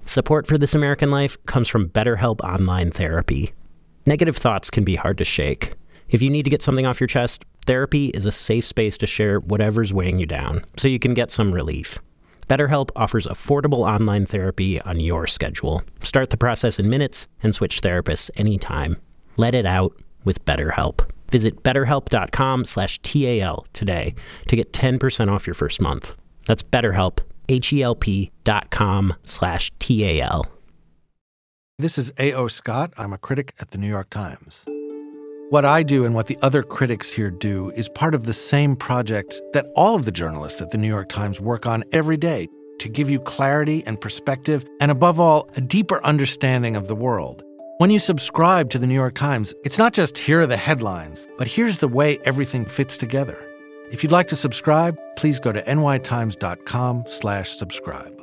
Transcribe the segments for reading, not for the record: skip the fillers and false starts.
Support for This American Life comes from BetterHelp Online Therapy. Negative thoughts can be hard to shake. If you need to get something off your chest, therapy is a safe space to share whatever's weighing you down, so you can get some relief. BetterHelp offers affordable online therapy on your schedule. Start the process in minutes and switch therapists anytime. Let it out with BetterHelp. Visit BetterHelp.com/TAL today to get 10% off your first month. That's BetterHelp, HELP.com/TAL. This is A.O. Scott. I'm a critic at the New York Times. What I do and what the other critics here do is part of the same project that all of the journalists at the New York Times work on every day to give you clarity and perspective and, above all, a deeper understanding of the world. When you subscribe to the New York Times, it's not just here are the headlines, but here's the way everything fits together. If you'd like to subscribe, please go to nytimes.com/subscribe.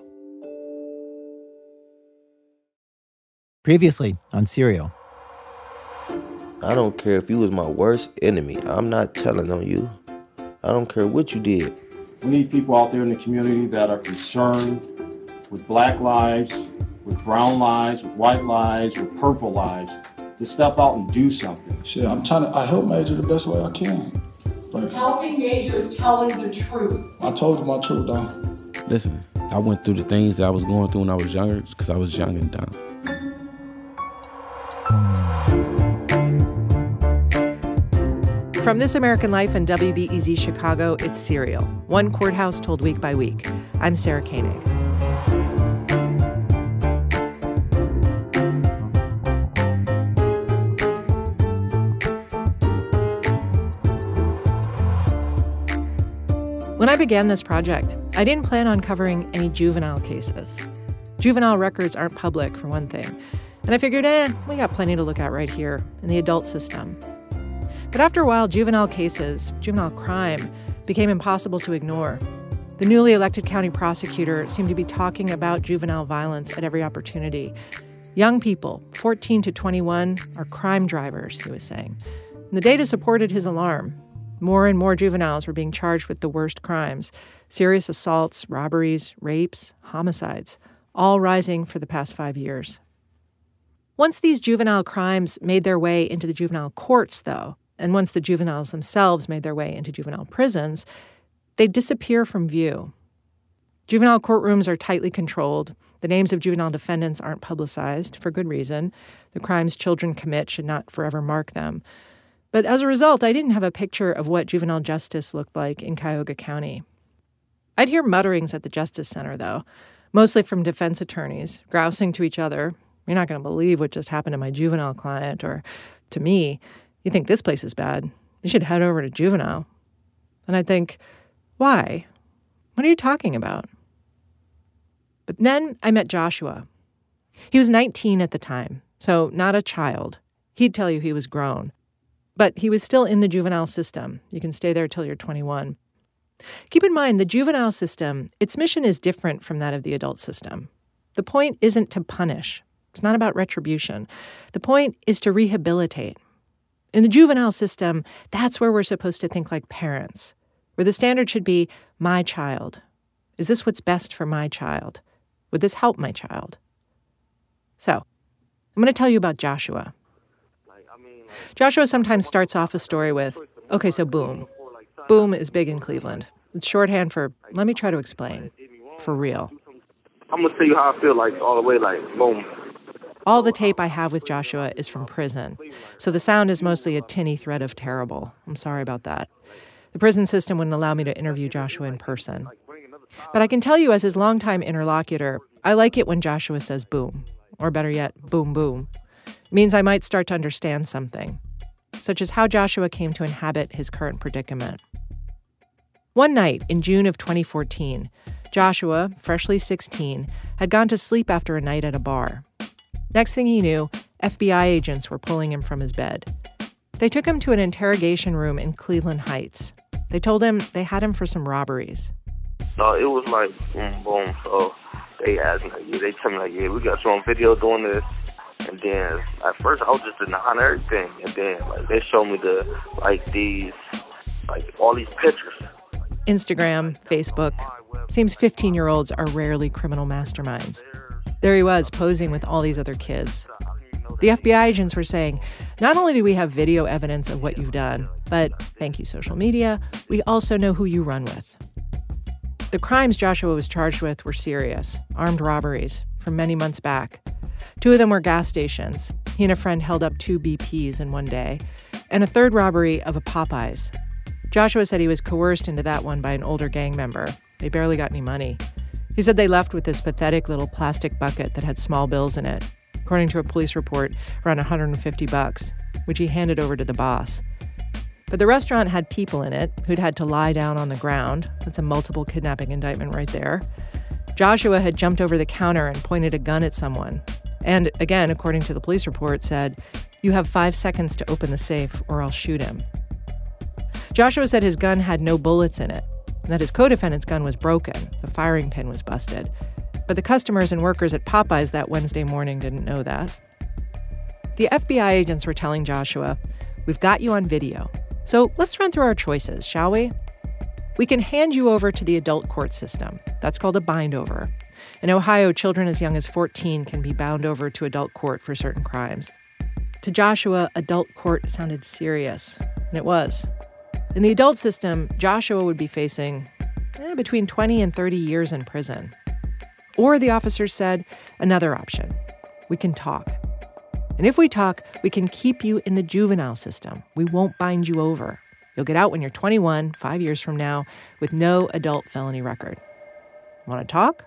Previously on Serial. I don't care if you was my worst enemy. I'm not telling on you. I don't care what you did. We need people out there in the community that are concerned with black lives, with brown lives, with white lives, with purple lives, to step out and do something. Shit, I help Major the best way I can. Helping Major is telling the truth. I told you my truth, though. Listen, I went through the things that I was going through when I was younger because I was young and dumb. From This American Life and WBEZ Chicago, it's Serial, one courthouse told week by week. I'm Sarah Koenig. When I began this project, I didn't plan on covering any juvenile cases. Juvenile records aren't public, for one thing. And I figured, we got plenty to look at right here in the adult system. But after a while, juvenile cases, juvenile crime, became impossible to ignore. The newly elected county prosecutor seemed to be talking about juvenile violence at every opportunity. Young people, 14 to 21, are crime drivers, he was saying. And the data supported his alarm. More and more juveniles were being charged with the worst crimes: serious assaults, robberies, rapes, homicides, all rising for the past 5 years. Once these juvenile crimes made their way into the juvenile courts, though, and once the juveniles themselves made their way into juvenile prisons, they disappear from view. Juvenile courtrooms are tightly controlled. The names of juvenile defendants aren't publicized, for good reason. The crimes children commit should not forever mark them. But as a result, I didn't have a picture of what juvenile justice looked like in Cuyahoga County. I'd hear mutterings at the Justice Center, though, mostly from defense attorneys, grousing to each other, "You're not going to believe what just happened to my juvenile client," or to me, "You think this place is bad? You should head over to juvenile." And I'd think, why? What are you talking about? But then I met Joshua. He was 19 at the time, so not a child. He'd tell you he was grown. But he was still in the juvenile system. You can stay there till you're 21. Keep in mind, the juvenile system, its mission is different from that of the adult system. The point isn't to punish. It's not about retribution. The point is to rehabilitate. In the juvenile system, that's where we're supposed to think like parents, where the standard should be, my child. Is this what's best for my child? Would this help my child? So, I'm going to tell you about Joshua. Joshua sometimes starts off a story with, okay, so boom. Boom is big in Cleveland. It's shorthand for, let me try to explain. For real. I'm going to tell you how I feel, like, all the way, like, boom. All the tape I have with Joshua is from prison, so the sound is mostly a tinny thread of terrible. I'm sorry about that. The prison system wouldn't allow me to interview Joshua in person. But I can tell you, as his longtime interlocutor, I like it when Joshua says boom, or better yet, boom, boom. It means I might start to understand something, such as how Joshua came to inhabit his current predicament. One night in June of 2014, Joshua, freshly 16, had gone to sleep after a night at a bar. Next thing he knew, FBI agents were pulling him from his bed. They took him to an interrogation room in Cleveland Heights. They told him they had him for some robberies. No, it was like, boom, boom. So they asked me, they told me, like, yeah, we got you on video doing this. And then at first I was just denying everything. And then like they showed me all these pictures. Instagram, Facebook. Seems 15-year-olds are rarely criminal masterminds. There he was, posing with all these other kids. The FBI agents were saying, not only do we have video evidence of what you've done, but thank you, social media, we also know who you run with. The crimes Joshua was charged with were serious, armed robberies from many months back. 2 of them were gas stations. He and a friend held up 2 BPs in one day, and a third robbery of a Popeyes. Joshua said he was coerced into that one by an older gang member. They barely got any money. He said they left with this pathetic little plastic bucket that had small bills in it. According to a police report, around $150, which he handed over to the boss. But the restaurant had people in it who'd had to lie down on the ground. That's a multiple kidnapping indictment right there. Joshua had jumped over the counter and pointed a gun at someone. And again, according to the police report, said, "You have 5 seconds to open the safe or I'll shoot him." Joshua said his gun had no bullets in it, and that his co-defendant's gun was broken. The firing pin was busted. But the customers and workers at Popeyes that Wednesday morning didn't know that. The FBI agents were telling Joshua, "We've got you on video. So let's run through our choices, shall we? We can hand you over to the adult court system. That's called a bind over. In Ohio, children as young as 14 can be bound over to adult court for certain crimes." To Joshua, adult court sounded serious, and it was. In the adult system, Joshua would be facing between 20 and 30 years in prison. Or, the officers said, another option. We can talk. And if we talk, we can keep you in the juvenile system. We won't bind you over. You'll get out when you're 21, 5 years from now, with no adult felony record. Want to talk?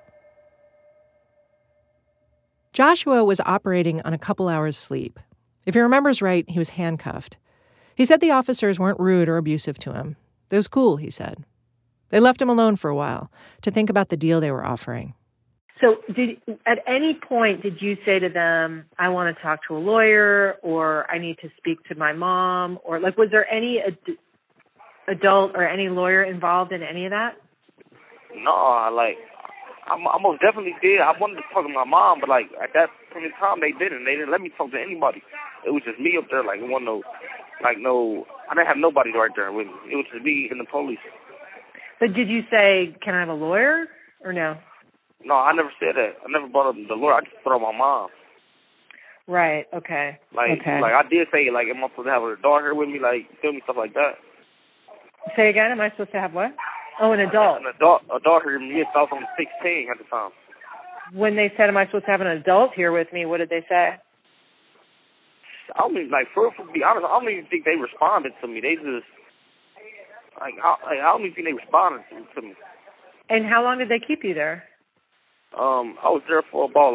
Joshua was operating on a couple hours' sleep. If he remembers right, he was handcuffed. He said the officers weren't rude or abusive to him. It was cool, he said. They left him alone for a while to think about the deal they were offering. So at any point, did you say to them, "I want to talk to a lawyer," or "I need to speak to my mom," or was there any adult or any lawyer involved in any of that? No, I most definitely did. I wanted to talk to my mom, but at that point in time, they didn't. They didn't let me talk to anybody. It was just me up there. It wasn't I didn't have nobody right there with me. It was just me and the police. But did you say, "Can I have a lawyer," or no? No, I never said that. I never brought up the lawyer. I just brought up my mom. Right. Okay. Okay. I did say, am I supposed to have a daughter here with me? Tell me stuff like that. Say again. Am I supposed to have what? Oh, an adult. A daughter here with me. I was only 16 at the time. When they said, "Am I supposed to have an adult here with me?" what did they say? I don't even, for be honest, I don't even think they responded to me. They just, I don't even think they responded to me. And how long did they keep you there? I was there for about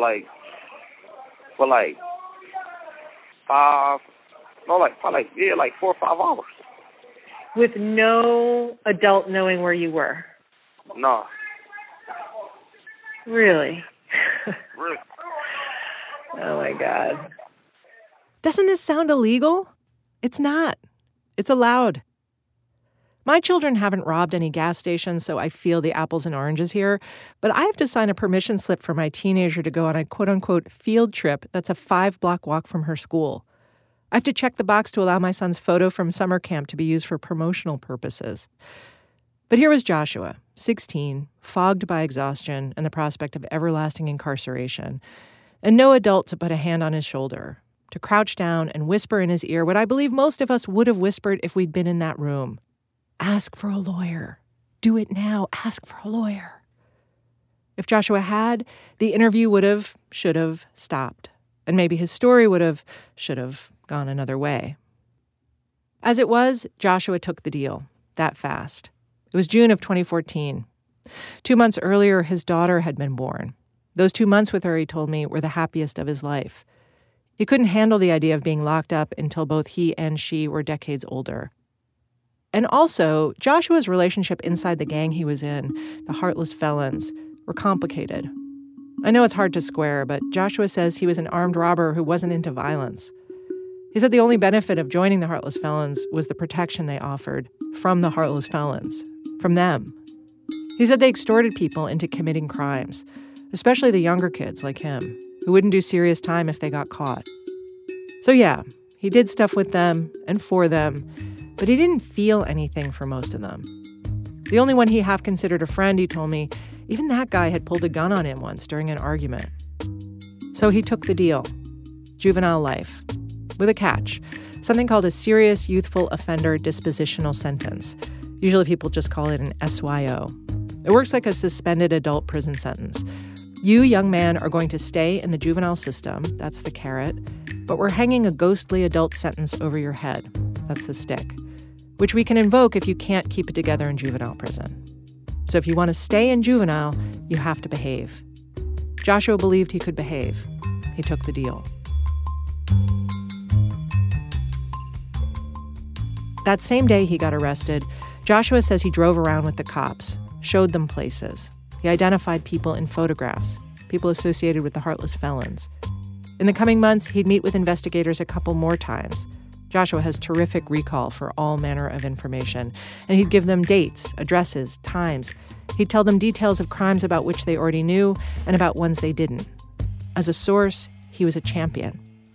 4 or 5 hours. With no adult knowing where you were? No. Really? Really? Oh my God. Doesn't this sound illegal? It's not. It's allowed. My children haven't robbed any gas stations, so I feel the apples and oranges here. But I have to sign a permission slip for my teenager to go on a quote-unquote field trip that's a 5-block walk from her school. I have to check the box to allow my son's photo from summer camp to be used for promotional purposes. But here was Joshua, 16, fogged by exhaustion and the prospect of everlasting incarceration, and no adult to put a hand on his shoulder, to crouch down and whisper in his ear what I believe most of us would have whispered if we'd been in that room. Ask for a lawyer. Do it now. Ask for a lawyer. If Joshua had, the interview should have stopped. And maybe his story should have gone another way. As it was, Joshua took the deal that fast. It was June of 2014. 2 months earlier, his daughter had been born. Those 2 months with her, he told me, were the happiest of his life. He couldn't handle the idea of being locked up until both he and she were decades older. And also, Joshua's relationship inside the gang he was in, the Heartless Felons, were complicated. I know it's hard to square, but Joshua says he was an armed robber who wasn't into violence. He said the only benefit of joining the Heartless Felons was the protection they offered from the Heartless Felons, from them. He said they extorted people into committing crimes, especially the younger kids like him, who wouldn't do serious time if they got caught. So yeah, he did stuff with them and for them, but he didn't feel anything for most of them. The only one he half considered a friend, he told me, even that guy had pulled a gun on him once during an argument. So he took the deal. Juvenile life. With a catch. Something called a serious youthful offender dispositional sentence. Usually people just call it an SYO. It works like a suspended adult prison sentence. You, young man, are going to stay in the juvenile system. That's the carrot. But we're hanging a ghostly adult sentence over your head. That's the stick. Which we can invoke if you can't keep it together in juvenile prison. So if you want to stay in juvenile, you have to behave. Joshua believed he could behave. He took the deal. That same day he got arrested, Joshua says he drove around with the cops, showed them places. He identified people in photographs, people associated with the Heartless Felons. In the coming months, he'd meet with investigators a couple more times. Joshua has terrific recall for all manner of information, and he'd give them dates, addresses, times. He'd tell them details of crimes about which they already knew and about ones they didn't. As a source, he was a champion.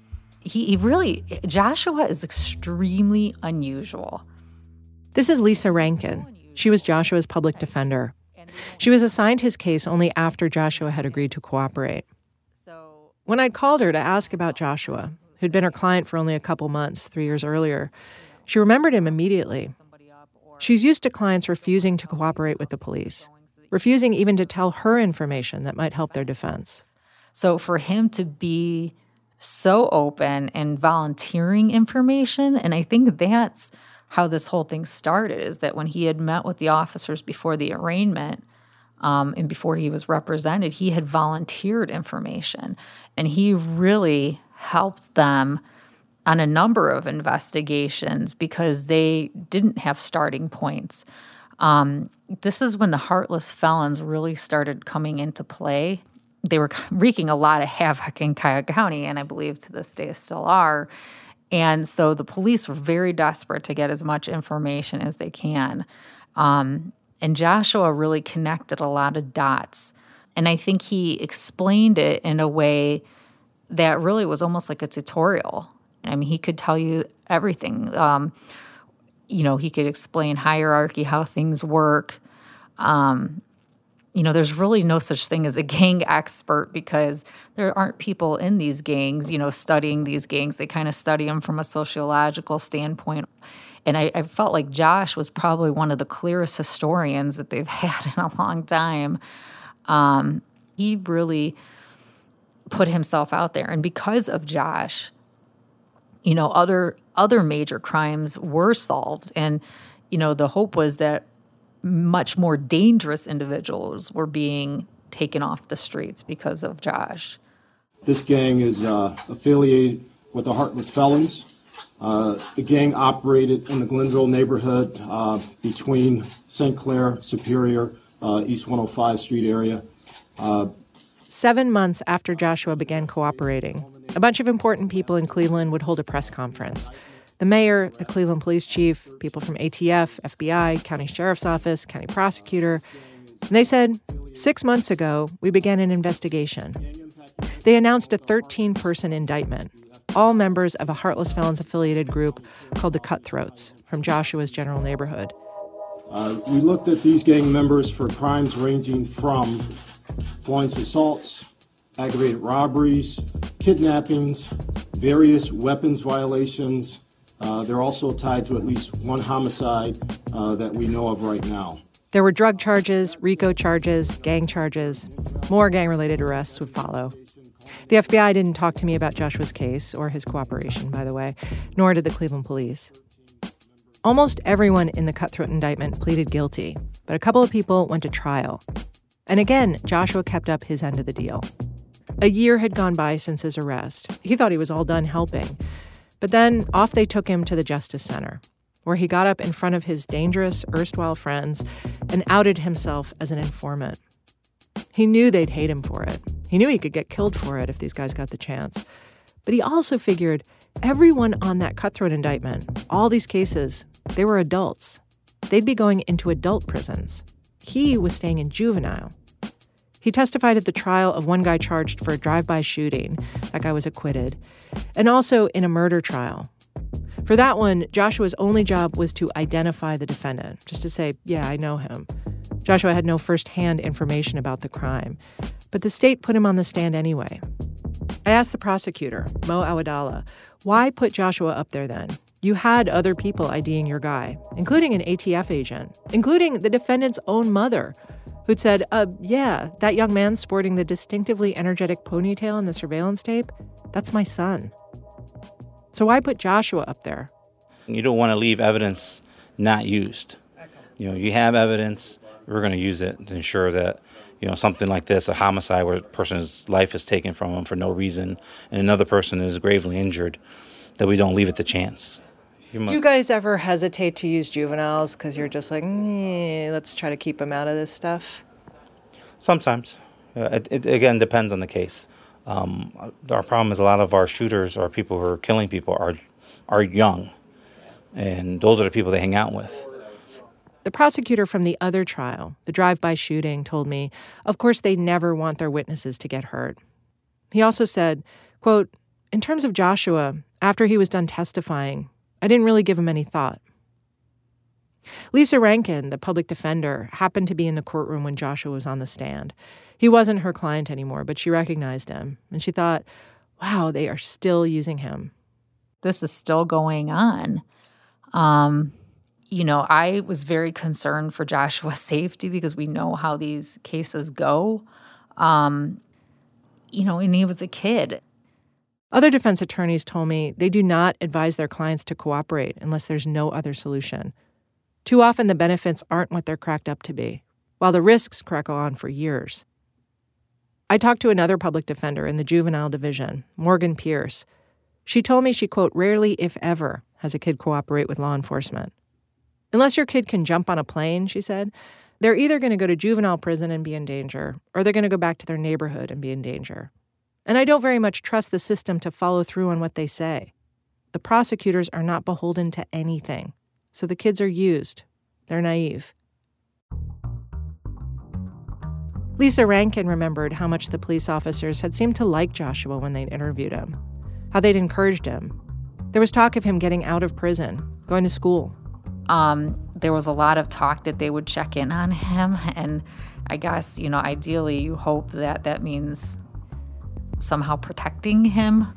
Joshua is extremely unusual. This is Lisa Rankin. She was Joshua's public defender. She was assigned his case only after Joshua had agreed to cooperate. When I'd called her to ask about Joshua, who'd been her client for only a couple months 3 years earlier, she remembered him immediately. She's used to clients refusing to cooperate with the police, refusing even to tell her information that might help their defense. So for him to be so open and volunteering information, and I think that's how this whole thing started, is that when he had met with the officers before the arraignment and before he was represented, he had volunteered information. And he really helped them on a number of investigations because they didn't have starting points. This is when the Heartless Felons really started coming into play. They were wreaking a lot of havoc in Cuyahoga County, and I believe to this day still are. And so the police were very desperate to get as much information as they can. And Joshua really connected a lot of dots. And I think he explained it in a way that really was almost like a tutorial. I mean, he could tell you everything. He could explain hierarchy, how things work. There's really no such thing as a gang expert because there aren't people in these gangs, studying these gangs. They kind of study them from a sociological standpoint. And I felt like Josh was probably one of the clearest historians that they've had in a long time. He really put himself out there. And because of Josh, other major crimes were solved. And, the hope was that much more dangerous individuals were being taken off the streets because of Josh. This gang is affiliated with the Heartless Felons. The gang operated in the Glenville neighborhood between St. Clair, Superior, East 105 Street area. 7 months after Joshua began cooperating, a bunch of important people in Cleveland would hold a press conference. The mayor, the Cleveland police chief, people from ATF, FBI, county sheriff's office, county prosecutor. And they said, 6 months ago, we began an investigation. They announced a 13-person indictment, all members of a Heartless Felons affiliated group called the Cutthroats from Joshua's general neighborhood. We looked at these gang members for crimes ranging from violence assaults, aggravated robberies, kidnappings, various weapons violations. They're also tied to at least one homicide that we know of right now. There were drug charges, RICO charges, gang charges. More gang-related arrests would follow. The FBI didn't talk to me about Joshua's case or his cooperation, by the way, nor did the Cleveland police. Almost everyone in the Cutthroat indictment pleaded guilty, but a couple of people went to trial. And again, Joshua kept up his end of the deal. A year had gone by since his arrest. He thought he was all done helping. But then off they took him to the Justice Center, where he got up in front of his dangerous erstwhile friends and outed himself as an informant. He knew they'd hate him for it. He knew he could get killed for it if these guys got the chance. But he also figured everyone on that Cutthroat indictment, all these cases, they were adults. They'd be going into adult prisons. He was staying in juvenile. He testified at the trial of one guy charged for a drive-by shooting. That guy was acquitted. And also in a murder trial. For that one, Joshua's only job was to identify the defendant, just to say, yeah, I know him. Joshua had no first-hand information about the crime. But the state put him on the stand anyway. I asked the prosecutor, Mo Awadallah, why put Joshua up there then? You had other people IDing your guy, including an ATF agent, including the defendant's own mother, who'd said, yeah, that young man sporting the distinctively energetic ponytail in the surveillance tape, that's my son. So why put Joshua up there? You don't want to leave evidence not used. You have evidence, we're going to use it to ensure that, something like this, a homicide where a person's life is taken from them for no reason and another person is gravely injured, that we don't leave it to chance. Do you guys ever hesitate to use juveniles because you're just like, let's try to keep them out of this stuff? Sometimes. It again depends on the case. Our problem is a lot of our shooters or people who are killing people are young, and those are the people they hang out with. The prosecutor from the other trial, the drive-by shooting, told me, of course, they never want their witnesses to get hurt. He also said, quote, in terms of Joshua, after he was done testifying, I didn't really give him any thought. Lisa Rankin, the public defender, happened to be in the courtroom when Joshua was on the stand. He wasn't her client anymore, but she recognized him, and she thought, wow, they are still using him. This is still going on. I was very concerned for Joshua's safety because we know how these cases go. And he was a kid. Other defense attorneys told me they do not advise their clients to cooperate unless there's no other solution. Too often the benefits aren't what they're cracked up to be, while the risks crackle on for years. I talked to another public defender in the juvenile division, Morgan Pierce. She told me she, quote, rarely, if ever, has a kid cooperate with law enforcement. Unless your kid can jump on a plane, she said, they're either going to go to juvenile prison and be in danger, or they're going to go back to their neighborhood and be in danger. And I don't very much trust the system to follow through on what they say. The prosecutors are not beholden to anything, so the kids are used. They're naive. Lisa Rankin remembered how much the police officers had seemed to like Joshua when they'd interviewed him, how they'd encouraged him. There was talk of him getting out of prison, going to school. There was a lot of talk that they would check in on him, and I guess, ideally you hope that means somehow protecting him.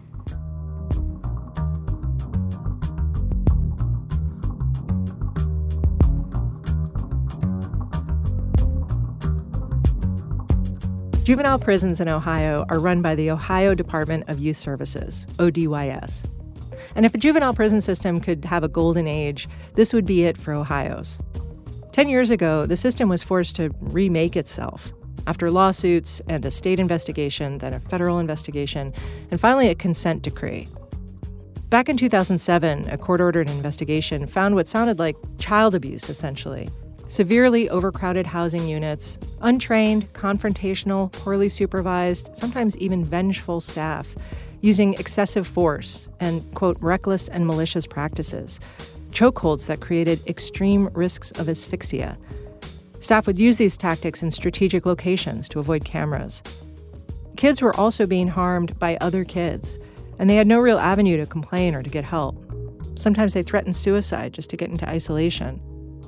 Juvenile prisons in Ohio are run by the Ohio Department of Youth Services, ODYS. And if a juvenile prison system could have a golden age, this would be it for Ohio's. 10 years ago, the system was forced to remake itself after lawsuits and a state investigation, then a federal investigation, and finally a consent decree. Back in 2007, a court-ordered investigation found what sounded like child abuse, essentially. Severely overcrowded housing units, untrained, confrontational, poorly supervised, sometimes even vengeful staff using excessive force and, quote, reckless and malicious practices, chokeholds that created extreme risks of asphyxia. Staff would use these tactics in strategic locations to avoid cameras. Kids were also being harmed by other kids, and they had no real avenue to complain or to get help. Sometimes they threatened suicide just to get into isolation.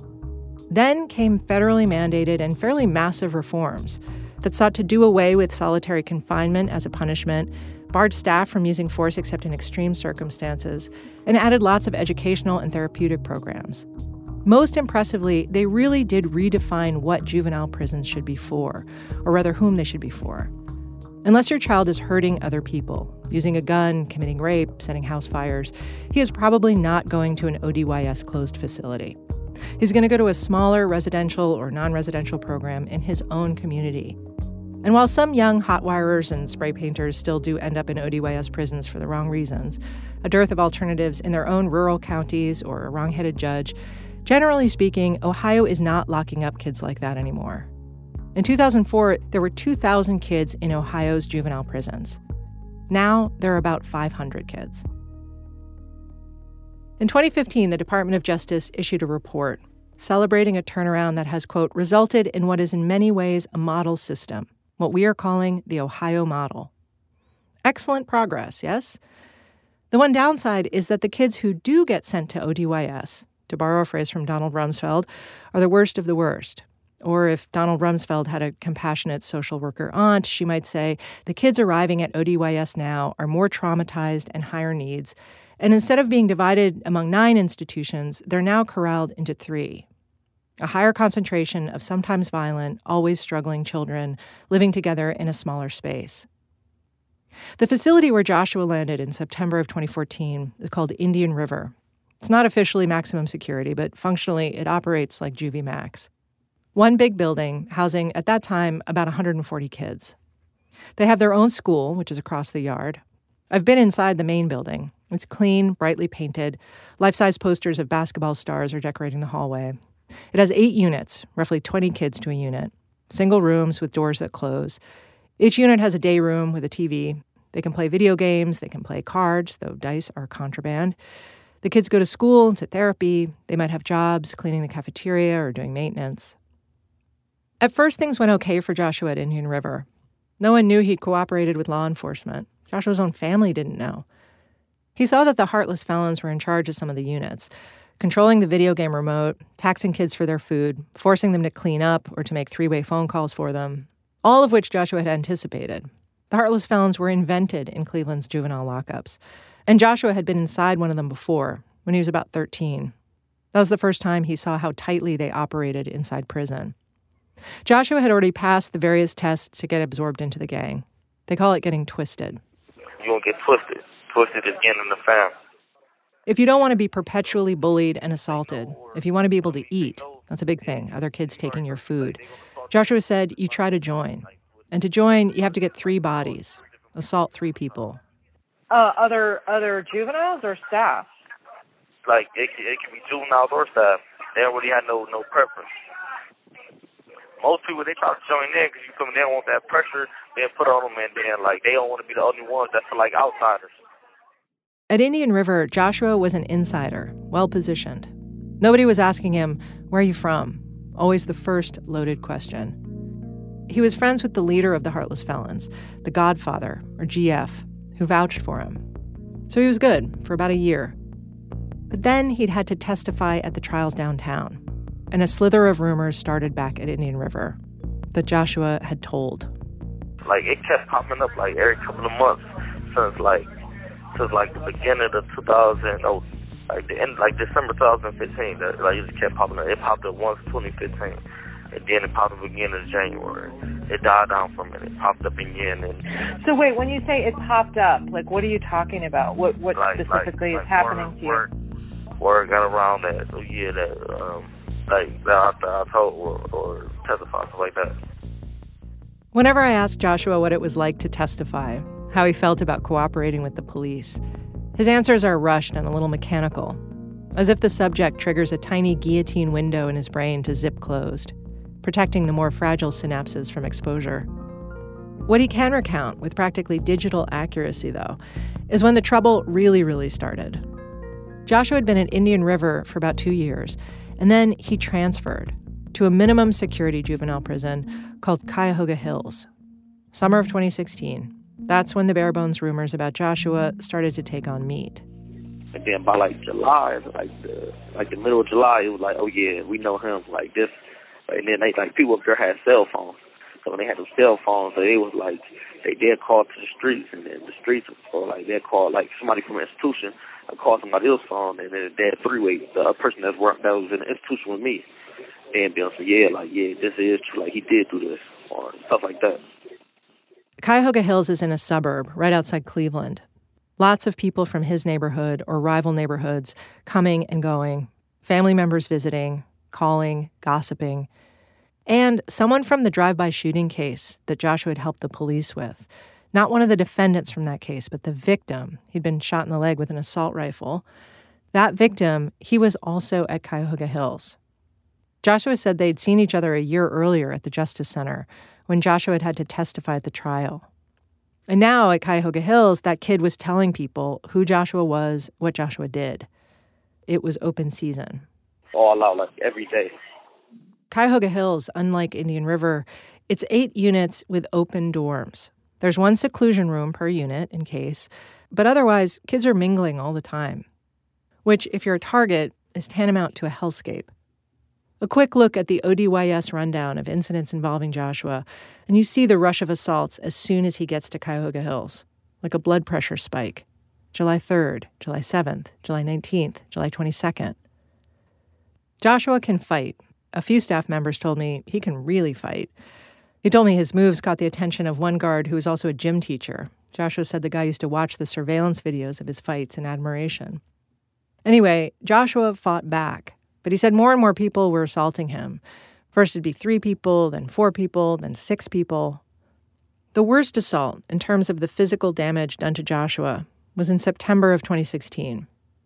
Then came federally mandated and fairly massive reforms that sought to do away with solitary confinement as a punishment, barred staff from using force except in extreme circumstances, and added lots of educational and therapeutic programs. Most impressively, they really did redefine what juvenile prisons should be for, or rather whom they should be for. Unless your child is hurting other people, using a gun, committing rape, setting house fires, he is probably not going to an ODYS closed facility. He's going to go to a smaller residential or non-residential program in his own community. And while some young hotwirers and spray painters still do end up in ODYS prisons for the wrong reasons, a dearth of alternatives in their own rural counties or a wrong-headed judge, generally speaking, Ohio is not locking up kids like that anymore. In 2004, there were 2,000 kids in Ohio's juvenile prisons. Now, there are about 500 kids. In 2015, the Department of Justice issued a report celebrating a turnaround that has, quote, resulted in what is in many ways a model system, what we are calling the Ohio model. Excellent progress, yes? The one downside is that the kids who do get sent to ODYS, to borrow a phrase from Donald Rumsfeld, are the worst of the worst. Or if Donald Rumsfeld had a compassionate social worker aunt, she might say, the kids arriving at ODYS now are more traumatized and higher needs. And instead of being divided among 9 institutions, they're now corralled into 3. A higher concentration of sometimes violent, always struggling children living together in a smaller space. The facility where Joshua landed in September of 2014 is called Indian River. It's not officially maximum security, but functionally it operates like Juvie Max. One big building housing, at that time, about 140 kids. They have their own school, which is across the yard. I've been inside the main building. It's clean, brightly painted. Life-size posters of basketball stars are decorating the hallway. It has 8 units, roughly 20 kids to a unit. Single rooms with doors that close. Each unit has a day room with a TV. They can play video games. They can play cards, though dice are contraband. The kids go to school and to therapy. They might have jobs, cleaning the cafeteria or doing maintenance. At first, things went okay for Joshua at Indian River. No one knew he'd cooperated with law enforcement. Joshua's own family didn't know. He saw that the heartless felons were in charge of some of the units, controlling the video game remote, taxing kids for their food, forcing them to clean up or to make 3-way phone calls for them, all of which Joshua had anticipated. The heartless felons were invented in Cleveland's juvenile lockups, and Joshua had been inside one of them before, when he was about 13. That was the first time he saw how tightly they operated inside prison. Joshua had already passed the various tests to get absorbed into the gang. They call it getting twisted. You won't get twisted. Twisted is getting in the family. If you don't want to be perpetually bullied and assaulted, if you want to be able to eat, that's a big thing, other kids taking your food, Joshua said you try to join. And to join, you have to get 3 bodies, assault 3 people. Other juveniles or staff? Like, it can be juveniles or staff. They don't really have no preference. Most people, they try to join in because they don't want that pressure being put on them, and then, like, they don't want to be the only ones that's like outsiders. At Indian River, Joshua was an insider, well-positioned. Nobody was asking him, where are you from? Always the first loaded question. He was friends with the leader of the Heartless Felons, the Godfather, or GF, who vouched for him. So he was good for about a year. But then he'd had to testify at the trials downtown, and a slither of rumors started back at Indian River that Joshua had told. Like, it kept popping up, like, every couple of months since the beginning of 2000, like the end, like December 2015. It just kept popping up. It popped up once 2015, and then it popped up again in January. It died down for a minute. It popped up again. So wait, when you say it popped up, like, what are you talking about? What specifically is happening to you? Word got around that. So yeah, that I told or testified, stuff like that. Whenever I asked Joshua what it was like to testify, how he felt about cooperating with the police, his answers are rushed and a little mechanical, as if the subject triggers a tiny guillotine window in his brain to zip closed, protecting the more fragile synapses from exposure. What he can recount with practically digital accuracy, though, is when the trouble really, really started. Joshua had been at Indian River for about 2 years, and then he transferred to a minimum security juvenile prison called Cuyahoga Hills. Summer of 2016. That's when the bare bones rumors about Joshua started to take on meat. And then by July, the middle of July, it was like, oh yeah, we know him like this. And then people up there had cell phones. So when they had those cell phones, so it was like they'd call to the streets, and then the streets, or they'd call somebody from an institution, I'd call somebody else's phone, and then they'd 3-way the person that was in the institution with me. And they'll say, this is true, he did do this, or stuff like that. Cuyahoga Hills is in a suburb right outside Cleveland. Lots of people from his neighborhood or rival neighborhoods coming and going, family members visiting, calling, gossiping, and someone from the drive-by shooting case that Joshua had helped the police with. Not one of the defendants from that case, but the victim. He'd been shot in the leg with an assault rifle. That victim, he was also at Cuyahoga Hills. Joshua said they'd seen each other a year earlier at the Justice Center when Joshua had to testify at the trial. And now at Cuyahoga Hills, that kid was telling people who Joshua was, what Joshua did. It was open season. All out, every day. Cuyahoga Hills, unlike Indian River, it's 8 units with open dorms. There's 1 seclusion room per unit in case, but otherwise, kids are mingling all the time, which, if you're a target, is tantamount to a hellscape. A quick look at the ODYS rundown of incidents involving Joshua, and you see the rush of assaults as soon as he gets to Cuyahoga Hills, like a blood pressure spike. July 3rd, July 7th, July 19th, July 22nd. Joshua can fight. A few staff members told me he can really fight. He told me his moves caught the attention of one guard who was also a gym teacher. Joshua said the guy used to watch the surveillance videos of his fights in admiration. Anyway, Joshua fought back, but he said more and more people were assaulting him. First it'd be 3 people, then 4 people, then 6 people. The worst assault, in terms of the physical damage done to Joshua, was in September of 2016.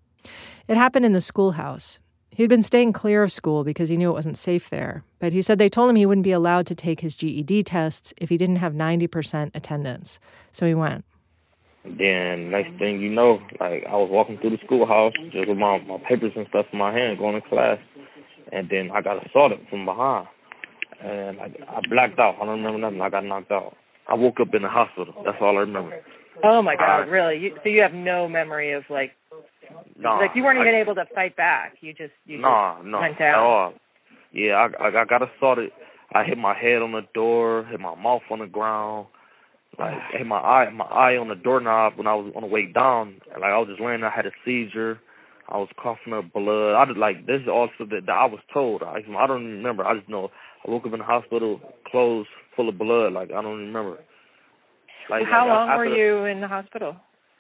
It happened in the schoolhouse. He'd been staying clear of school because he knew it wasn't safe there, but he said they told him he wouldn't be allowed to take his GED tests if he didn't have 90% attendance. So he went. Then next thing you know, like I was walking through the schoolhouse just with my papers and stuff in my hand going to class, and then I got assaulted from behind, and I blacked out. I don't remember nothing. I got knocked out. I woke up in the hospital. That's all I remember. Oh my God, really? So you have no memory of like you weren't even able to fight back. You just went down. At all. Yeah, I got assaulted. I hit my head on the door, hit my mouth on the ground. Like, hit my eye on the doorknob when I was on the way down. Like, I was just laying there, I had a seizure. I was coughing up blood. This is all stuff that I was told. I don't even remember. I just know I woke up in the hospital, clothes full of blood. Like, I don't even remember. How long were you in the hospital?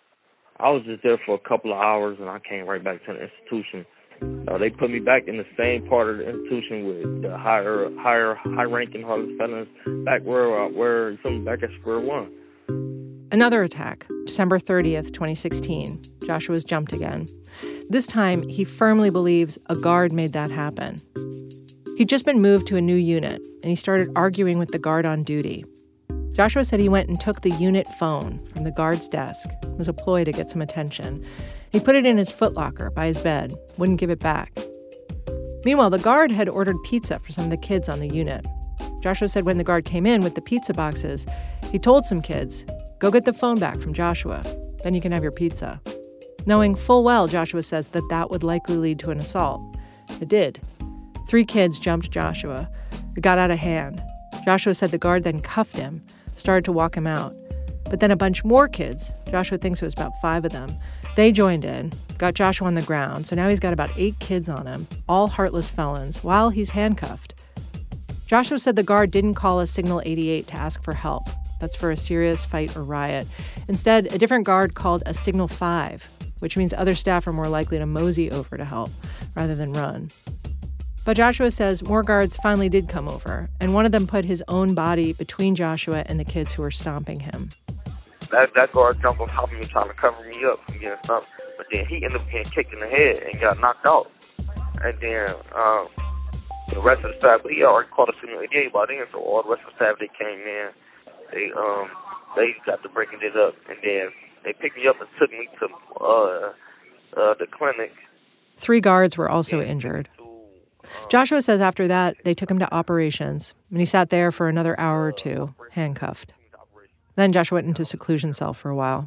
I was just there for a couple of hours, and I came right back to the institution. They put me back in the same part of the institution with the high-ranking Harlem felons, back back at square one. Another attack, December 30th, 2016. Joshua's jumped again. This time, he firmly believes a guard made that happen. He'd just been moved to a new unit, and he started arguing with the guard on duty. Joshua said he went and took the unit phone from the guard's desk. It was a ploy to get some attention. He put it in his footlocker by his bed, wouldn't give it back. Meanwhile, the guard had ordered pizza for some of the kids on the unit. Joshua said when the guard came in with the pizza boxes, he told some kids, "Go get the phone back from Joshua, then you can have your pizza." Knowing full well, Joshua says, that would likely lead to an assault. It did. 3 kids jumped Joshua. It got out of hand. Joshua said the guard then cuffed him, started to walk him out. But then a bunch more kids, Joshua thinks it was about 5 of them, they joined in, got Joshua on the ground, so now he's got about 8 kids on him, all heartless felons, while he's handcuffed. Joshua said the guard didn't call a Signal 88 to ask for help. That's for a serious fight or riot. Instead, a different guard called a Signal 5, which means other staff are more likely to mosey over to help rather than run. But Joshua says more guards finally did come over, and one of them put his own body between Joshua and the kids who were stomping him. That guard jumped on top of me trying to cover me up from getting stumped, but then he ended up getting kicked in the head and got knocked out. And then the rest of the staff, he already called a Signal 88 by then, so all the rest of the staff, they came in, they got to breaking it up, and then they picked me up and took me to the clinic. 3 guards were also injured. Joshua says after that, they took him to operations, and he sat there for another hour or 2, handcuffed. Then Joshua went into seclusion cell for a while.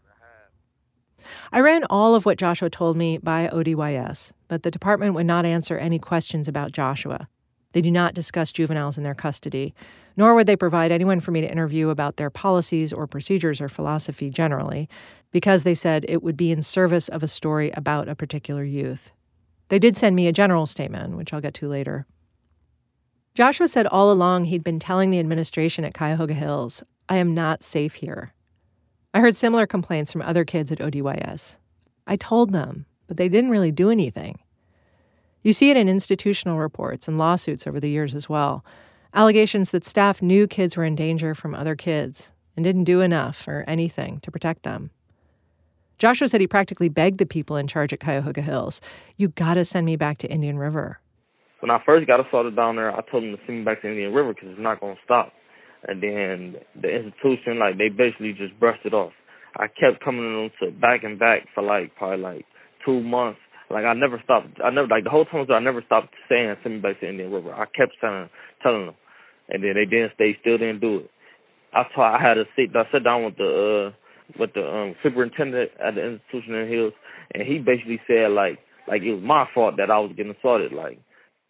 I ran all of what Joshua told me by ODYS, but the department would not answer any questions about Joshua. They do not discuss juveniles in their custody, nor would they provide anyone for me to interview about their policies or procedures or philosophy generally, because they said it would be in service of a story about a particular youth. They did send me a general statement, which I'll get to later. Joshua said all along he'd been telling the administration at Cuyahoga Hills, "I am not safe here." I heard similar complaints from other kids at ODYS. I told them, but they didn't really do anything. You see it in institutional reports and lawsuits over the years as well. Allegations that staff knew kids were in danger from other kids and didn't do enough or anything to protect them. Joshua said he practically begged the people in charge at Cuyahoga Hills, "You gotta send me back to Indian River." When I first got assaulted down there, I told them to send me back to Indian River because it's not going to stop. And then the institution, they basically just brushed it off. I kept coming in to back and back for probably 2 months. I never stopped. The whole time I never stopped saying send me back to Indian River. I kept telling them, and then they didn't. They still didn't do it. I sat down with the superintendent at the institution in Hills, and he basically said it was my fault that I was getting assaulted.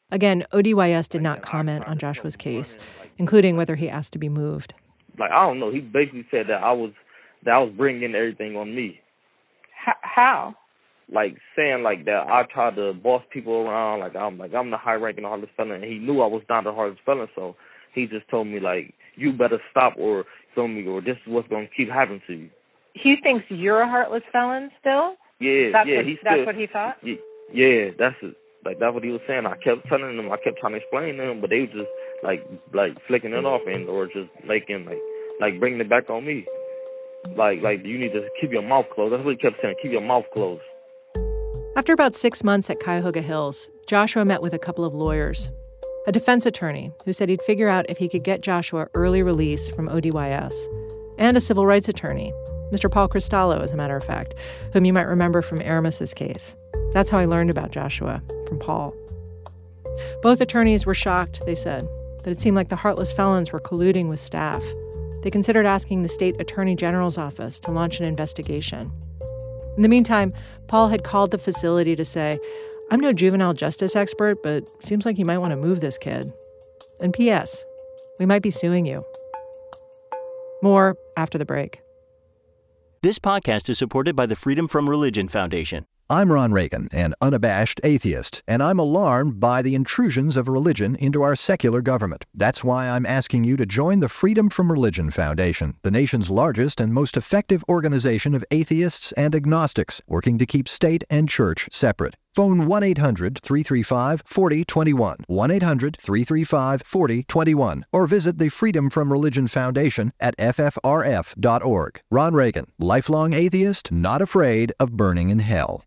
Again, ODYS did not comment on Joshua's case, including whether he asked to be moved. Like, I don't know. He basically said that I was bringing everything on me. How? Like, saying like that I tried to boss people around. I'm the high-ranking hardest felon, and he knew I was not the hardest felon, so he just told me, like, you better stop or film me, or this is what's going to keep happening to you. He thinks you're a heartless felon still? Yeah, that's what he thought? Yeah, that's it. Like, that's what he was saying. I kept telling them, I kept trying to explain to them, but they were just, like flicking it off or just making, like bringing it back on me. Like, you need to keep your mouth closed. That's what he kept saying, keep your mouth closed. After about 6 months at Cuyahoga Hills, Joshua met with a couple of lawyers. A defense attorney who said he'd figure out if he could get Joshua early release from ODYS. And a civil rights attorney, Mr. Paul Cristallo, as a matter of fact, whom you might remember from Aramis's case. That's how I learned about Joshua, from Paul. Both attorneys were shocked, they said, that it seemed like the heartless felons were colluding with staff. They considered asking the state attorney general's office to launch an investigation. In the meantime, Paul had called the facility to say, I'm no juvenile justice expert, but seems like you might want to move this kid. And P.S., we might be suing you. More after the break. This podcast is supported by the Freedom From Religion Foundation. I'm Ron Reagan, an unabashed atheist, and I'm alarmed by the intrusions of religion into our secular government. That's why I'm asking you to join the Freedom From Religion Foundation, the nation's largest and most effective organization of atheists and agnostics, working to keep state and church separate. Phone 1-800-335-4021, 1-800-335-4021, or visit the Freedom From Religion Foundation at ffrf.org. Ron Reagan, lifelong atheist, not afraid of burning in hell.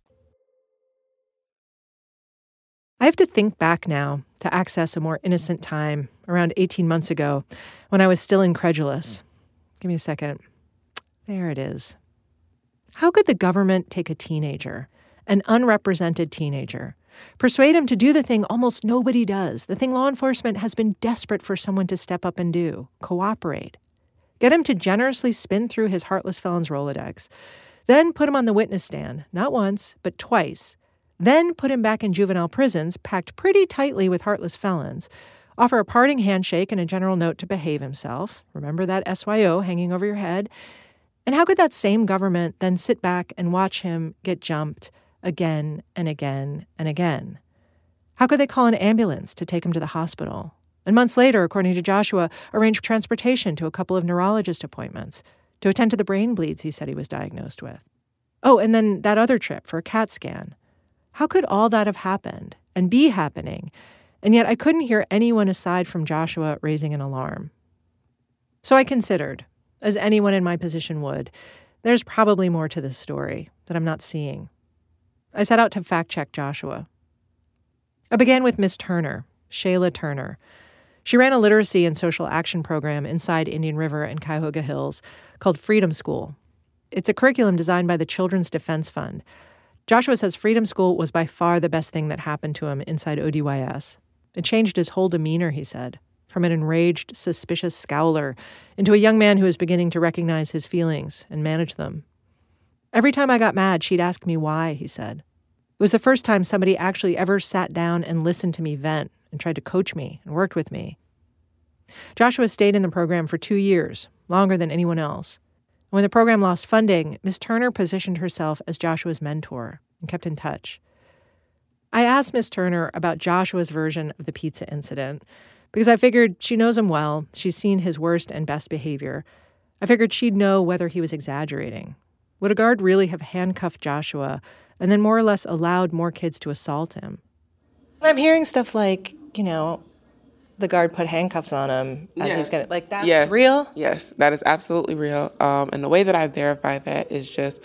I have to think back now to access a more innocent time, around 18 months ago, when I was still incredulous. Give me a second. There it is. How could the government take a teenager, an unrepresented teenager, persuade him to do the thing almost nobody does, the thing law enforcement has been desperate for someone to step up and do, cooperate, get him to generously spin through his heartless felon's Rolodex, then put him on the witness stand, not once, but twice, then put him back in juvenile prisons, packed pretty tightly with heartless felons, offer a parting handshake and a general note to behave himself. Remember that SYO hanging over your head? And how could that same government then sit back and watch him get jumped again and again and again? How could they call an ambulance to take him to the hospital? And months later, according to Joshua, arrange transportation to a couple of neurologist appointments to attend to the brain bleeds he said he was diagnosed with. Oh, and then that other trip for a CAT scan. How could all that have happened and be happening? And yet I couldn't hear anyone aside from Joshua raising an alarm. So I considered, as anyone in my position would, there's probably more to this story that I'm not seeing. I set out to fact-check Joshua. I began with Miss Turner, Shayla Turner. She ran a literacy and social action program inside Indian River and Cuyahoga Hills called Freedom School. It's a curriculum designed by the Children's Defense Fund. Joshua says Freedom School was by far the best thing that happened to him inside ODYS. It changed his whole demeanor, he said, from an enraged, suspicious scowler into a young man who was beginning to recognize his feelings and manage them. Every time I got mad, she'd ask me why, he said. It was the first time somebody actually ever sat down and listened to me vent and tried to coach me and worked with me. Joshua stayed in the program for 2 years, longer than anyone else. When the program lost funding, Ms. Turner positioned herself as Joshua's mentor and kept in touch. I asked Ms. Turner about Joshua's version of the pizza incident because I figured she knows him well. She's seen his worst and best behavior. I figured she'd know whether he was exaggerating. Would a guard really have handcuffed Joshua and then more or less allowed more kids to assault him? I'm hearing stuff like, the guard put handcuffs on him as he's going to, that's real? Yes, that is absolutely real. And the way that I verify that is just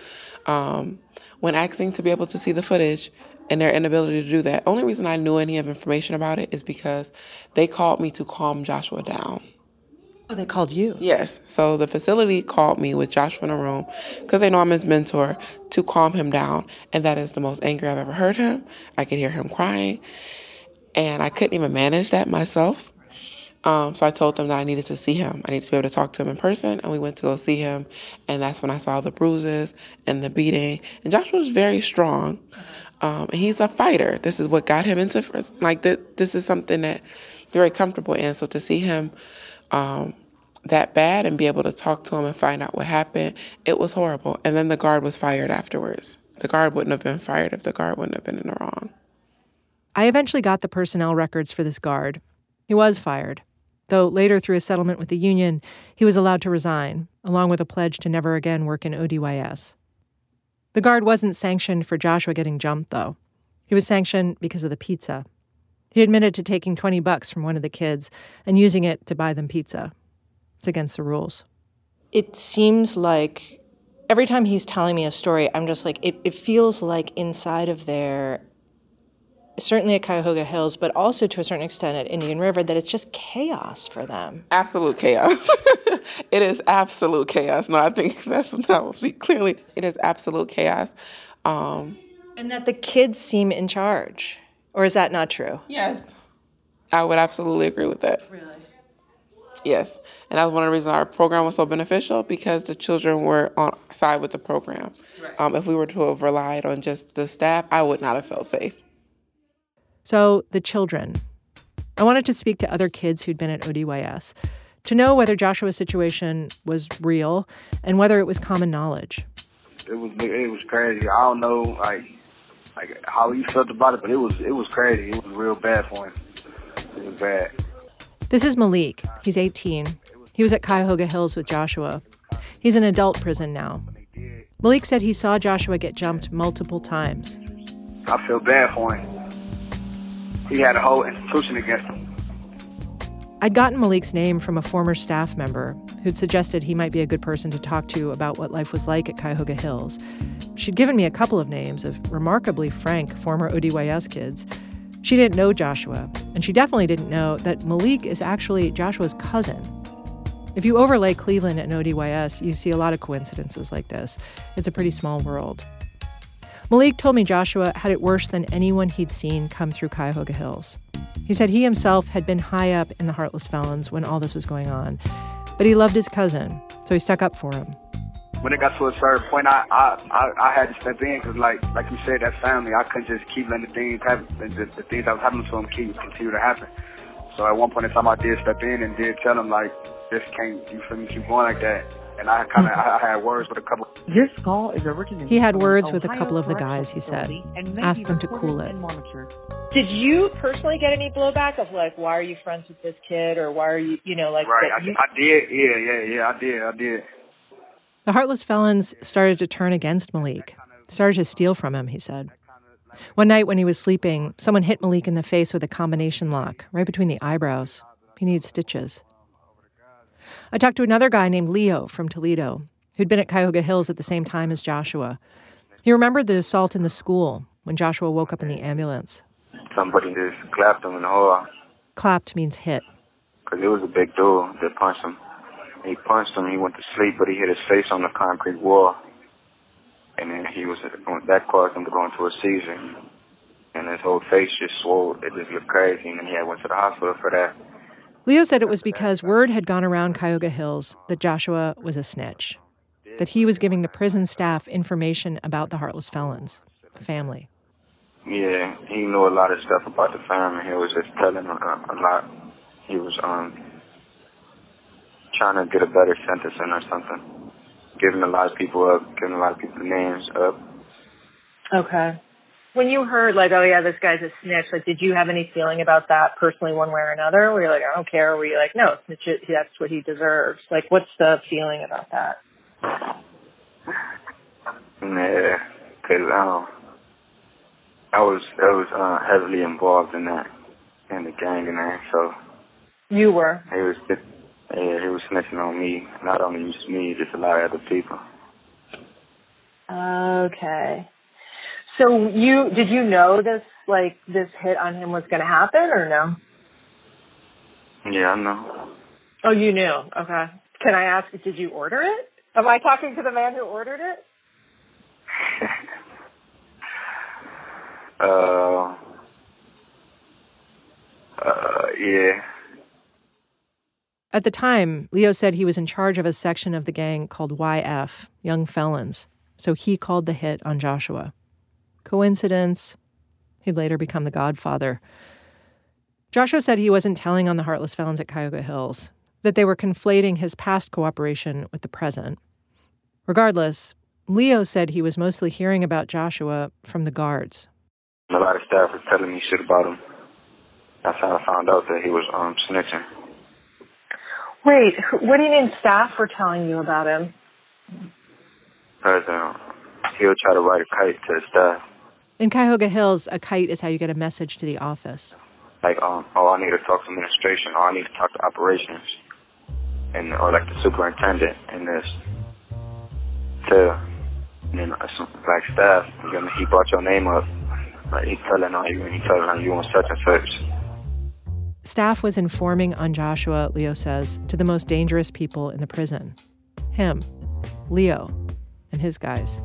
when asking to be able to see the footage and their inability to do that. Only reason I knew any of information about it is because they called me to calm Joshua down. Oh, they called you? Yes. So the facility called me with Joshua in a room because they know I'm his mentor to calm him down. And that is the most angry I've ever heard him. I could hear him crying. And I couldn't even manage that myself. So I told them that I needed to see him. I needed to be able to talk to him in person, and we went to go see him. And that's when I saw the bruises and the beating. And Joshua was very strong, and he's a fighter. This is what got him into, this is something that very comfortable in. So to see him that bad and be able to talk to him and find out what happened, it was horrible. And then the guard was fired afterwards. The guard wouldn't have been fired if the guard wouldn't have been in the wrong. I eventually got the personnel records for this guard. He was fired, though later through a settlement with the union, he was allowed to resign, along with a pledge to never again work in ODYS. The guard wasn't sanctioned for Joshua getting jumped, though. He was sanctioned because of the pizza. He admitted to taking $20 from one of the kids and using it to buy them pizza. It's against the rules. It seems like every time he's telling me a story, I'm just like, it feels like inside of there, certainly at Cuyahoga Hills, but also to a certain extent at Indian River, that it's just chaos for them. Absolute chaos. It is absolute chaos. No, I think that will see clearly. It is absolute chaos. And that the kids seem in charge. Or is that not true? Yes. I would absolutely agree with that. Really? Yes. And that was one of the reasons our program was so beneficial, because the children were on side with the program. Right. If we were to have relied on just the staff, I would not have felt safe. So, the children. I wanted to speak to other kids who'd been at ODYS to know whether Joshua's situation was real and whether it was common knowledge. It was crazy. I don't know like how he felt about it, but it was crazy. It was real bad for him. It was bad. This is Malik. He's 18. He was at Cuyahoga Hills with Joshua. He's in adult prison now. Malik said he saw Joshua get jumped multiple times. I feel bad for him. He had a whole institution against him. I'd gotten Malik's name from a former staff member who'd suggested he might be a good person to talk to about what life was like at Cuyahoga Hills. She'd given me a couple of names of remarkably frank former ODYS kids. She didn't know Joshua, and she definitely didn't know that Malik is actually Joshua's cousin. If you overlay Cleveland and ODYS, you see a lot of coincidences like this. It's a pretty small world. Malik told me Joshua had it worse than anyone he'd seen come through Cuyahoga Hills. He said he himself had been high up in the Heartless Felons when all this was going on, but he loved his cousin, so he stuck up for him. When it got to a certain point, I had to step in because, like you said, that family, I couldn't just keep letting the things happen, the things that was happening to them continue to happen. So at one point in time, I did step in and did tell them, like, this can't, you feel me, keep going like that. And I had words with a couple. This call is originating. He had words with a couple of the guys, he said, asked them to cool it. Did you personally get any blowback of like, why are you friends with this kid, or why are you, like? Right, I did. Yeah, I did. The Heartless Felons started to turn against Malik, started to steal from him, he said. One night when he was sleeping, someone hit Malik in the face with a combination lock, right between the eyebrows. He needed stitches. I talked to another guy named Leo from Toledo, who'd been at Cuyahoga Hills at the same time as Joshua. He remembered the assault in the school when Joshua woke up in the ambulance. Somebody just clapped him in the hole. Clapped means hit. Because it was a big dude that punched him. He punched him, he went to sleep, but he hit his face on the concrete wall. And then that caused him to go into a seizure. And his whole face just swelled. It just looked crazy. And then he went to the hospital for that. Leo said it was because word had gone around Cuyahoga Hills that Joshua was a snitch, that he was giving the prison staff information about the Heartless Felons, the family. Yeah, he knew a lot of stuff about the family. He was just telling a lot. He was trying to get a better sentencing or something, giving a lot of people names up. Okay. When you heard, like, oh, yeah, this guy's a snitch, like, did you have any feeling about that personally one way or another? Were you like, I don't care? Or were you like, no, snitch, that's what he deserves? Like, what's the feeling about that? Yeah, because I was heavily involved in that, in the gang and that, so. You were? He was snitching on me, not only just me, just a lot of other people. Okay. So did you know this hit on him was going to happen, or no? Yeah, I know. Oh, you knew. Okay. Can I ask, did you order it? Am I talking to the man who ordered it? Yeah. At the time, Leo said he was in charge of a section of the gang called YF, Young Felons, so he called the hit on Joshua. Coincidence? He'd later become the godfather. Joshua said he wasn't telling on the Heartless Felons at Cuyahoga Hills, that they were conflating his past cooperation with the present. Regardless, Leo said he was mostly hearing about Joshua from the guards. A lot of staff was telling me shit about him. That's how I found out that he was snitching. Wait, what do you mean staff were telling you about him? Because he would try to write a kite to his staff. In Cuyahoga Hills, a kite is how you get a message to the office. Like, I need to talk to administration, or I need to talk to operations, or like the superintendent in this. And then like staff, he brought your name up. Like he's telling on you, and he's telling on you on such and such. Staff was informing on Joshua, Leo says, to the most dangerous people in the prison. Him, Leo, and his guys.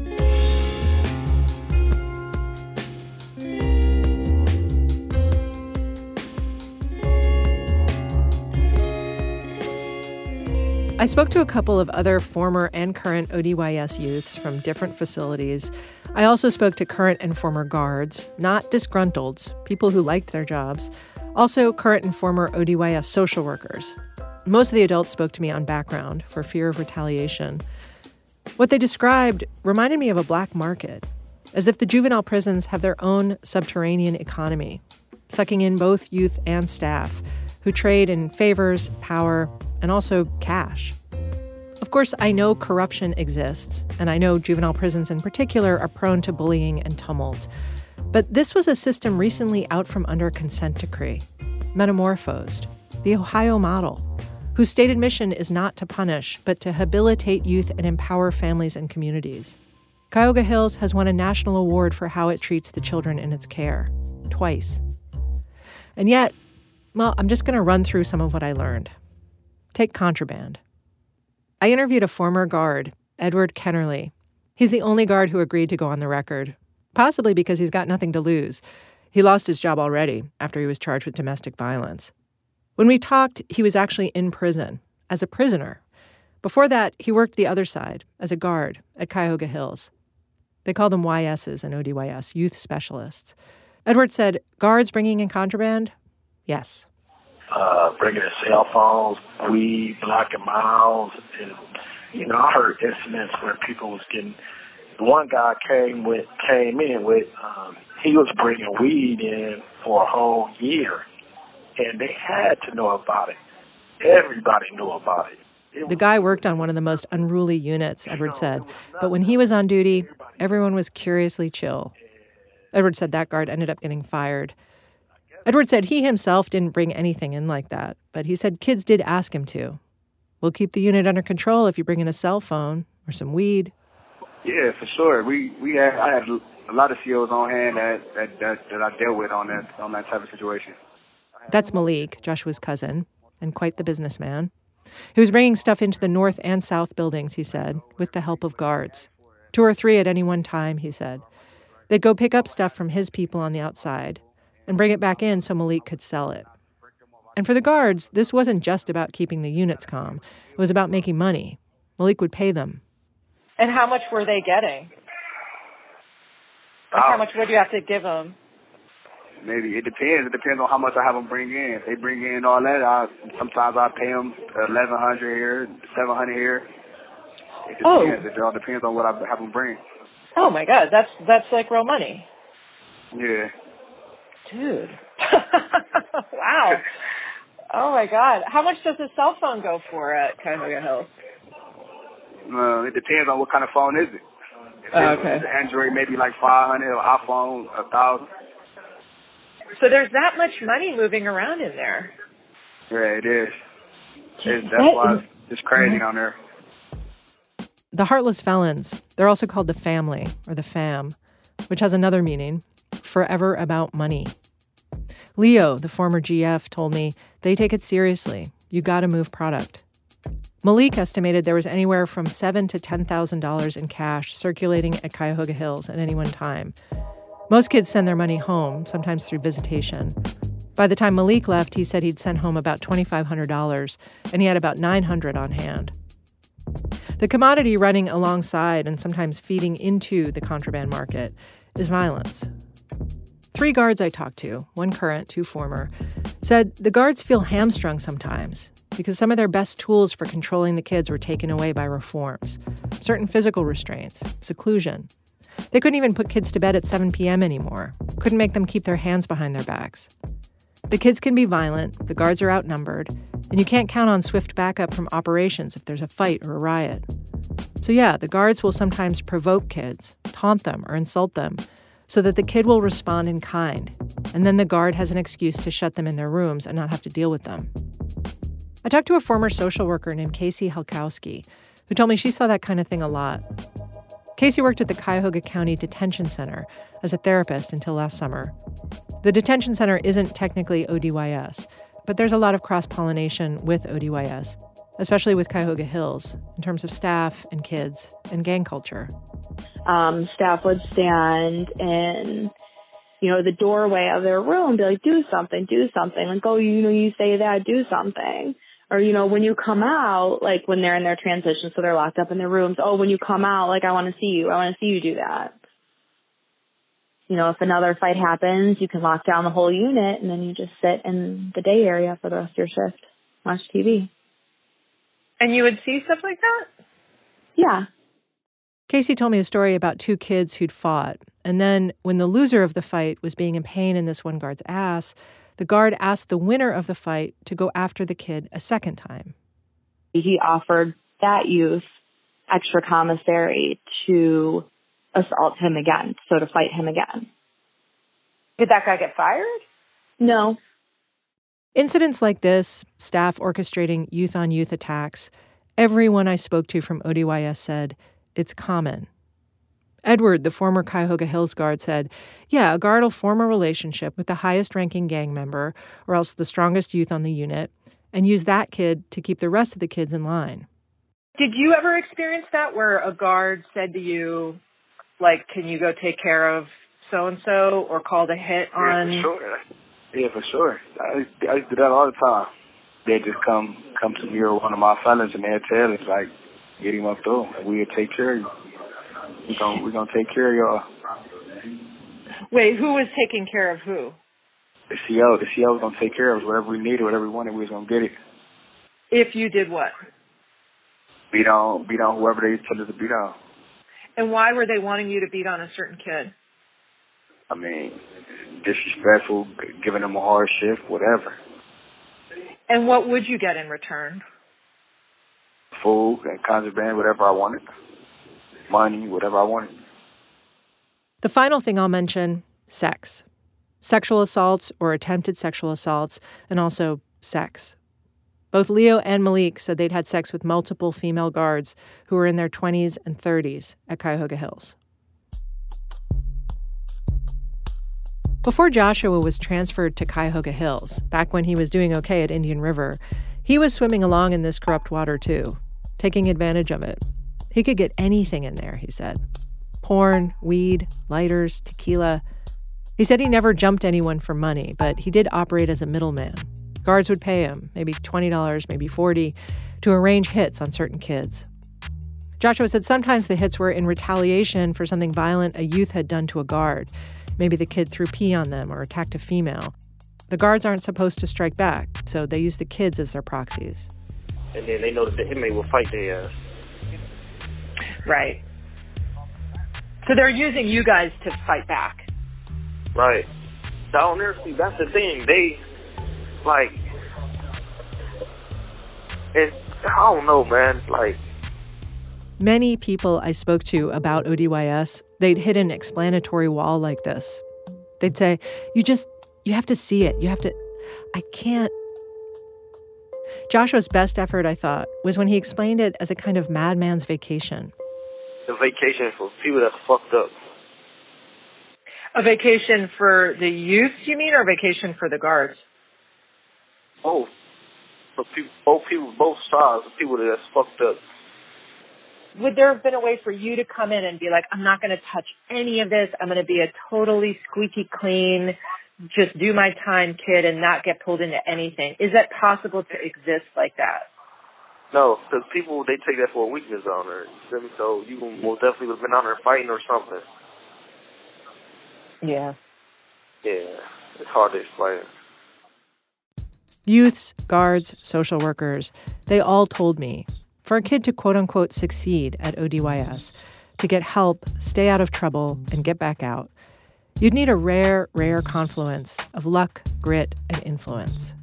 I spoke to a couple of other former and current ODYS youths from different facilities. I also spoke to current and former guards, not disgruntleds, people who liked their jobs. Also current and former ODYS social workers. Most of the adults spoke to me on background for fear of retaliation. What they described reminded me of a black market, as if the juvenile prisons have their own subterranean economy, sucking in both youth and staff, who trade in favors, power, and also cash. Of course, I know corruption exists, and I know juvenile prisons in particular are prone to bullying and tumult. But this was a system recently out from under consent decree, metamorphosed, the Ohio model, whose stated mission is not to punish, but to habilitate youth and empower families and communities. Cuyahoga Hills has won a national award for how it treats the children in its care, twice. And yet, well, I'm just going to run through some of what I learned. Take contraband. I interviewed a former guard, Edward Kennerly. He's the only guard who agreed to go on the record, possibly because he's got nothing to lose. He lost his job already after he was charged with domestic violence. When we talked, he was actually in prison, as a prisoner. Before that, he worked the other side, as a guard, at Cuyahoga Hills. They call them YSs and ODYS, youth specialists. Edward said, guards bringing in contraband? Yes. Bringing in cell phones, weed, blocking miles. And, I heard incidents where people was getting... One guy came in with, he was bringing weed in for a whole year, and they had to know about it. Everybody knew about it. The guy worked on one of the most unruly units, Edward said, but when he was on duty, everyone was curiously chill. Edward said that guard ended up getting fired. Edward said he himself didn't bring anything in like that, but he said kids did ask him to. We'll keep the unit under control if you bring in a cell phone or some weed. Yeah, for sure. I had a lot of COs on hand that I dealt with on that type of situation. That's Malik, Joshua's cousin, and quite the businessman. He was bringing stuff into the north and south buildings, he said, with the help of guards. 2 or 3 at any one time, he said. They'd go pick up stuff from his people on the outside and bring it back in so Malik could sell it. And for the guards, this wasn't just about keeping the units calm. It was about making money. Malik would pay them. And how much were they getting? Like how much would you have to give them? Maybe it depends. It depends on how much I have them bring in. If they bring in all that, sometimes I pay them $1,100 here, $700 here. It depends. It all depends on what I have them bring. Oh my God, that's like real money. Yeah. Dude. Wow. Oh my God. How much does a cell phone go for at Cuyahoga Hills? It depends on what kind of phone is it. Okay. It's Android, maybe like $500, or iPhone, $1,000. So there's that much money moving around in there. Yeah, it is. That's why it's crazy down there. The Heartless Felons, they're also called the Family, or the Fam, which has another meaning, forever about money. Leo, the former GF, told me they take it seriously. You gotta move product. Malik estimated there was anywhere from $7,000 to $10,000 in cash circulating at Cuyahoga Hills at any one time. Most kids send their money home, sometimes through visitation. By the time Malik left, he said he'd sent home about $2,500, and he had about $900 on hand. The commodity running alongside and sometimes feeding into the contraband market is violence. 3 guards I talked to, 1 current, 2 former, said the guards feel hamstrung sometimes because some of their best tools for controlling the kids were taken away by reforms, certain physical restraints, seclusion. They couldn't even put kids to bed at 7 p.m. anymore, couldn't make them keep their hands behind their backs. The kids can be violent, the guards are outnumbered, and you can't count on swift backup from operations if there's a fight or a riot. So yeah, the guards will sometimes provoke kids, taunt them or insult them, so that the kid will respond in kind, and then the guard has an excuse to shut them in their rooms and not have to deal with them. I talked to a former social worker named Casey Halkowski, who told me she saw that kind of thing a lot. Casey worked at the Cuyahoga County Detention Center as a therapist until last summer. The detention center isn't technically ODYS, but there's a lot of cross-pollination with ODYS, especially with Cuyahoga Hills, in terms of staff and kids and gang culture. Staff would stand in, the doorway of their room and be like, do something. Like, oh, you say that, do something. Or, when you come out, like when they're in their transition, so they're locked up in their rooms, oh, when you come out, like, I want to see you do that. If another fight happens, you can lock down the whole unit and then you just sit in the day area for the rest of your shift, watch TV. And you would see stuff like that? Yeah. Casey told me a story about 2 kids who'd fought. And then when the loser of the fight was being in pain in this one guard's ass, the guard asked the winner of the fight to go after the kid a second time. He offered that youth extra commissary to assault him again, so to fight him again. Did that guy get fired? No. Incidents like this, staff orchestrating youth-on-youth attacks, everyone I spoke to from ODYS said it's common. Edward, the former Cuyahoga Hills guard, said, yeah, a guard will form a relationship with the highest-ranking gang member, or else the strongest youth on the unit, and use that kid to keep the rest of the kids in line. Did you ever experience that where a guard said to you, like, can you go take care of so-and-so or called a hit on... Yeah, for sure. I used to do that all the time. They'd just come to me or one of my fellas and they'd tell us, like, get him up though, and we'll take care of you. We're gonna take care of y'all. Wait, who was taking care of who? The CO. The CO was gonna take care of us. Whatever we needed, whatever we wanted, we was gonna get it. If you did what? Beat on whoever they told us to beat on. And why were they wanting you to beat on a certain kid? I mean, disrespectful, giving them a hard shift, whatever. And what would you get in return? Food and contraband, whatever I wanted. Money, whatever I wanted. The final thing I'll mention, sex. Sexual assaults or attempted sexual assaults, and also sex. Both Leo and Malik said they'd had sex with multiple female guards who were in their 20s and 30s at Cuyahoga Hills. Before Joshua was transferred to Cuyahoga Hills, back when he was doing okay at Indian River, he was swimming along in this corrupt water too, taking advantage of it. He could get anything in there, he said. Porn, weed, lighters, tequila. He said he never jumped anyone for money, but he did operate as a middleman. Guards would pay him, maybe $20, maybe $40, to arrange hits on certain kids. Joshua said sometimes the hits were in retaliation for something violent a youth had done to a guard. Maybe the kid threw pee on them or attacked a female. The guards aren't supposed to strike back, so they use the kids as their proxies. And then they know that the inmate will fight their ass. Right. So they're using you guys to fight back. Right. Down there, see, that's the thing. They, like, I don't know, man. Like, many people I spoke to about ODYS, they'd hit an explanatory wall like this. They'd say, you have to see it. I can't. Joshua's best effort, I thought, was when he explained it as a kind of madman's vacation. The vacation for people that's fucked up. A vacation for the youth, you mean, or a vacation for the guards? Both. For both sides of people that's fucked up. Would there have been a way for you to come in and be like, I'm not going to touch any of this. I'm going to be a totally squeaky clean just do my time kid and not get pulled into anything. Is that possible to exist like that? No, because people, they take that for a weakness on her. So you will definitely have been on her fighting or something. Yeah. Yeah, it's hard to explain. Youths, guards, social workers, they all told me, for a kid to quote-unquote succeed at ODYS, to get help, stay out of trouble, and get back out, you'd need a rare, rare confluence of luck, grit, and influence.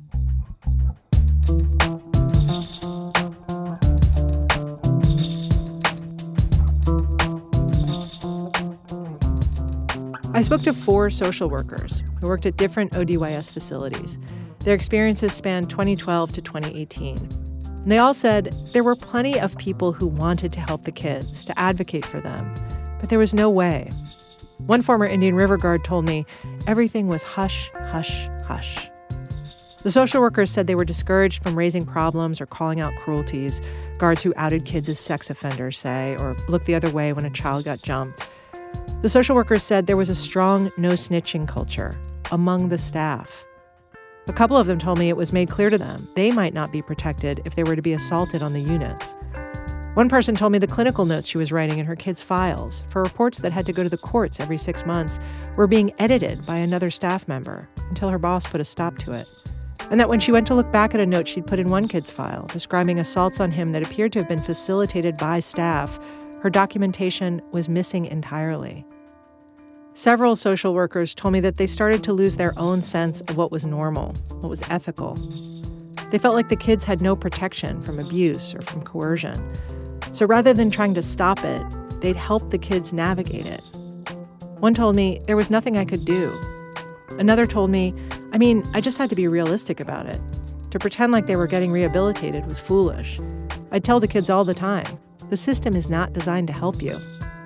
I spoke to 4 social workers who worked at different ODYS facilities. Their experiences spanned 2012 to 2018. And they all said there were plenty of people who wanted to help the kids, to advocate for them, but there was no way. One former Indian River guard told me everything was hush, hush, hush. The social workers said they were discouraged from raising problems or calling out cruelties, guards who outed kids as sex offenders, say, or looked the other way when a child got jumped. The social workers said there was a strong no-snitching culture among the staff. A couple of them told me it was made clear to them they might not be protected if they were to be assaulted on the units. One person told me the clinical notes she was writing in her kids' files for reports that had to go to the courts every 6 months were being edited by another staff member until her boss put a stop to it. And that when she went to look back at a note she'd put in one kid's file describing assaults on him that appeared to have been facilitated by staff, her documentation was missing entirely. Several social workers told me that they started to lose their own sense of what was normal, what was ethical. They felt like the kids had no protection from abuse or from coercion. So rather than trying to stop it, they'd help the kids navigate it. One told me there was nothing I could do. Another told me, I just had to be realistic about it. To pretend like they were getting rehabilitated was foolish. I'd tell the kids all the time, the system is not designed to help you.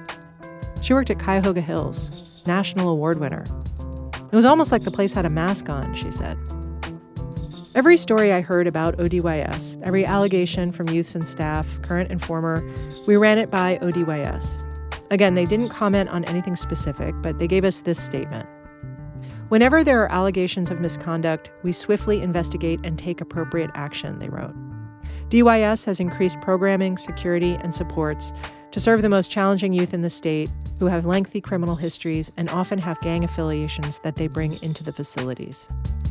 She worked at Cuyahoga Hills, national award winner. It was almost like the place had a mask on, she said. Every story I heard about ODYS, every allegation from youths and staff, current and former, we ran it by ODYS. Again, they didn't comment on anything specific, but they gave us this statement. Whenever there are allegations of misconduct, we swiftly investigate and take appropriate action, they wrote. DYS has increased programming, security, and supports to serve the most challenging youth in the state who have lengthy criminal histories and often have gang affiliations that they bring into the facilities.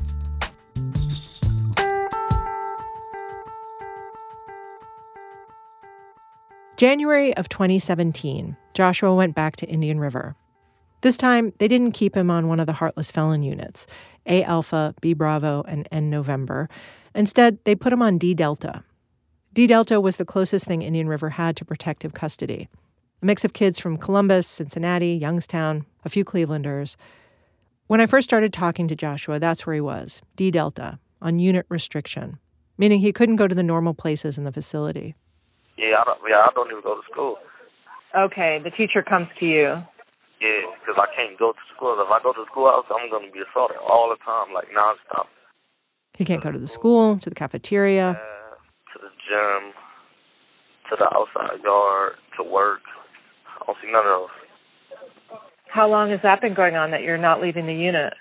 January of 2017, Joshua went back to Indian River. This time, they didn't keep him on one of the Heartless Felon units, A Alpha, B Bravo, and N November. Instead, they put him on D Delta. D Delta was the closest thing Indian River had to protective custody. A mix of kids from Columbus, Cincinnati, Youngstown, a few Clevelanders. When I first started talking to Joshua, that's where he was, D Delta, on unit restriction, meaning he couldn't go to the normal places in the facility. I don't even go to school. Okay, the teacher comes to you. Yeah, because I can't go to school. If I go to the schoolhouse, I'm going to be assaulted all the time, like nonstop. He can't go to the school, to the cafeteria. To the gym, to the outside yard, to work. I don't see none of those. How long has that been going on that you're not leaving the unit?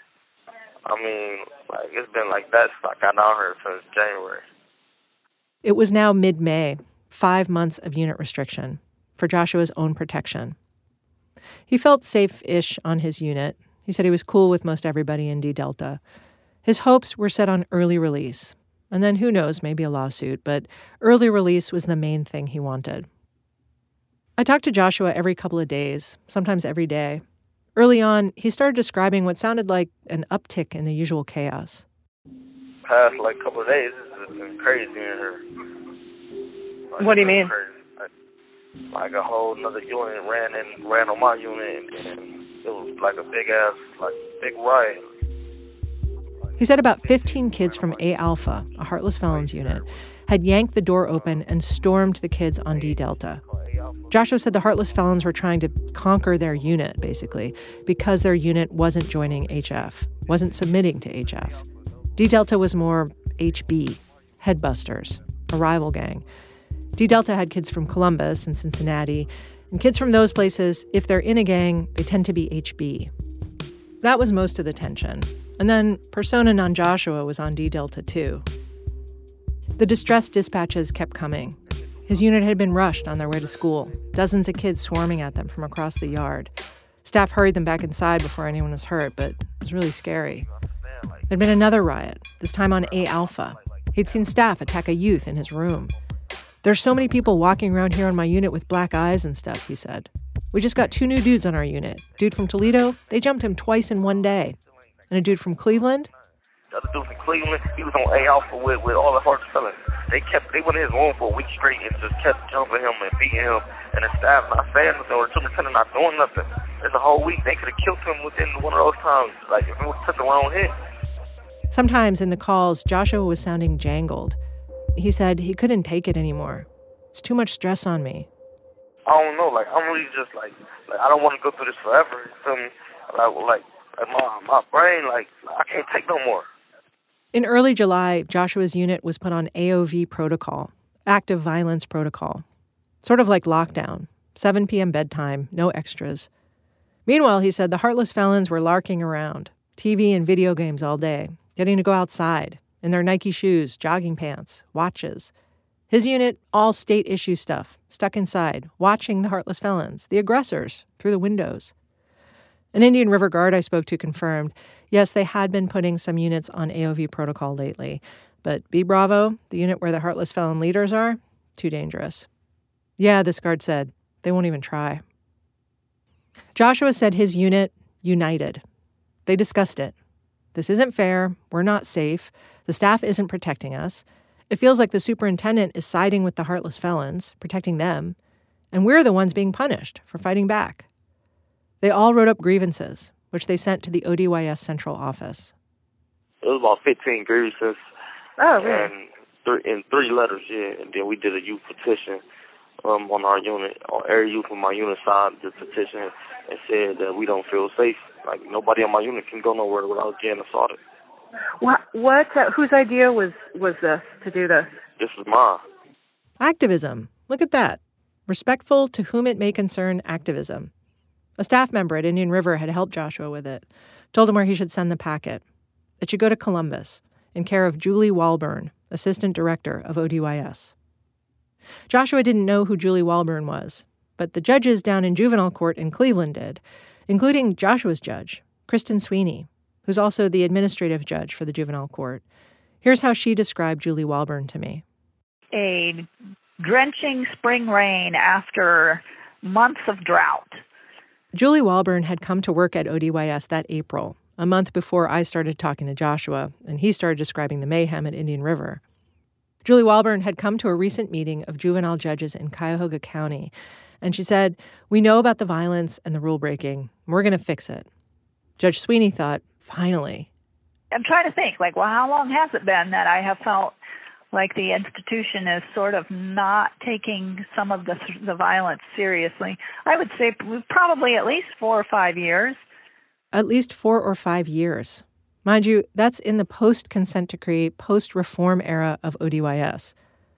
It's been like that since I got down here since January. It was now mid-May, 5 months of unit restriction for Joshua's own protection. He felt safe-ish on his unit. He said he was cool with most everybody in D Delta. His hopes were set on early release. And then who knows, maybe a lawsuit, but early release was the main thing he wanted. I talked to Joshua every couple of days, sometimes every day. Early on, he started describing what sounded like an uptick in the usual chaos. Past couple of days, it's been crazy in here. What do you mean? Like a whole another unit ran on my unit, and it was like a big riot. He said about 15 kids from A Alpha, a Heartless Felons unit, had yanked the door open and stormed the kids on D Delta. Joshua said the Heartless Felons were trying to conquer their unit, basically, because their unit wasn't joining HF, wasn't submitting to HF. D Delta was more HB, Headbusters, a rival gang. D Delta had kids from Columbus and Cincinnati, and kids from those places, if they're in a gang, they tend to be HB. That was most of the tension. And then persona non Joshua was on D Delta too. The distress dispatches kept coming. His unit had been rushed on their way to school, dozens of kids swarming at them from across the yard. Staff hurried them back inside before anyone was hurt, but it was really scary. There'd been another riot, this time on A Alpha. He'd seen staff attack a youth in his room. There's so many people walking around here on my unit with black eyes and stuff, he said. We just got 2 new dudes on our unit. Dude from Toledo, they jumped him twice in one day. And a dude from Cleveland? The other dude from Cleveland, he was on A Alpha with all the Hartless fellas. They went in his room for a week straight and just kept jumping him and beating him. And the staff not saying nothing, or the superintendent not doing nothing. There's a whole week. They could have killed him within one of those times, like if it was took the wrong hit. Sometimes in the calls, Joshua was sounding jangled. He said he couldn't take it anymore. It's too much stress on me. I don't know, like, I'm really just, like I don't want to go through this forever, you feel me? Like my brain, like, I can't take no more. In early July, Joshua's unit was put on AOV protocol, active violence protocol. Sort of like lockdown, 7 p.m. bedtime, no extras. Meanwhile, he said the Heartless felons were larking around, TV and video games all day, getting to go outside, in their Nike shoes, jogging pants, watches. His unit, all state-issue stuff, stuck inside, watching the Heartless felons, the aggressors, through the windows. An Indian River guard I spoke to confirmed, yes, they had been putting some units on AOV protocol lately, but B Bravo, the unit where the Heartless felon leaders are, too dangerous. Yeah, this guard said, they won't even try. Joshua said his unit united. They discussed it. This isn't fair. We're not safe. The staff isn't protecting us. It feels like the superintendent is siding with the Heartless felons, protecting them, and we're the ones being punished for fighting back. They all wrote up grievances, which they sent to the ODYS central office. It was about 15 grievances. Oh, really? And in 3 letters, yeah. And then we did a youth petition on our unit, or every youth on my unit signed the petition and said that we don't feel safe. Like, nobody on my unit can go nowhere without getting assaulted. Whose idea was this, to do this? This is mine. Activism. Look at that. Respectful to whom it may concern activism. A staff member at Indian River had helped Joshua with it, told him where he should send the packet. It should go to Columbus, in care of Julie Walburn, assistant director of ODYS. Joshua didn't know who Julie Walburn was, but the judges down in juvenile court in Cleveland did, including Joshua's judge, Kristen Sweeney, who's also the administrative judge for the juvenile court. Here's how she described Julie Walburn to me. A drenching spring rain after months of drought. Julie Walburn had come to work at ODYS that April, a month before I started talking to Joshua, and he started describing the mayhem at Indian River. Julie Walburn had come to a recent meeting of juvenile judges in Cuyahoga County, and she said, "We know about the violence and the rule breaking. We're going to fix it." Judge Sweeney thought, finally. I'm trying to think, how long has it been that I have felt like the institution is sort of not taking some of the violence seriously? I would say probably at least 4 or 5 years. At least 4 or 5 years. Mind you, that's in the post-consent decree, post-reform era of ODYS.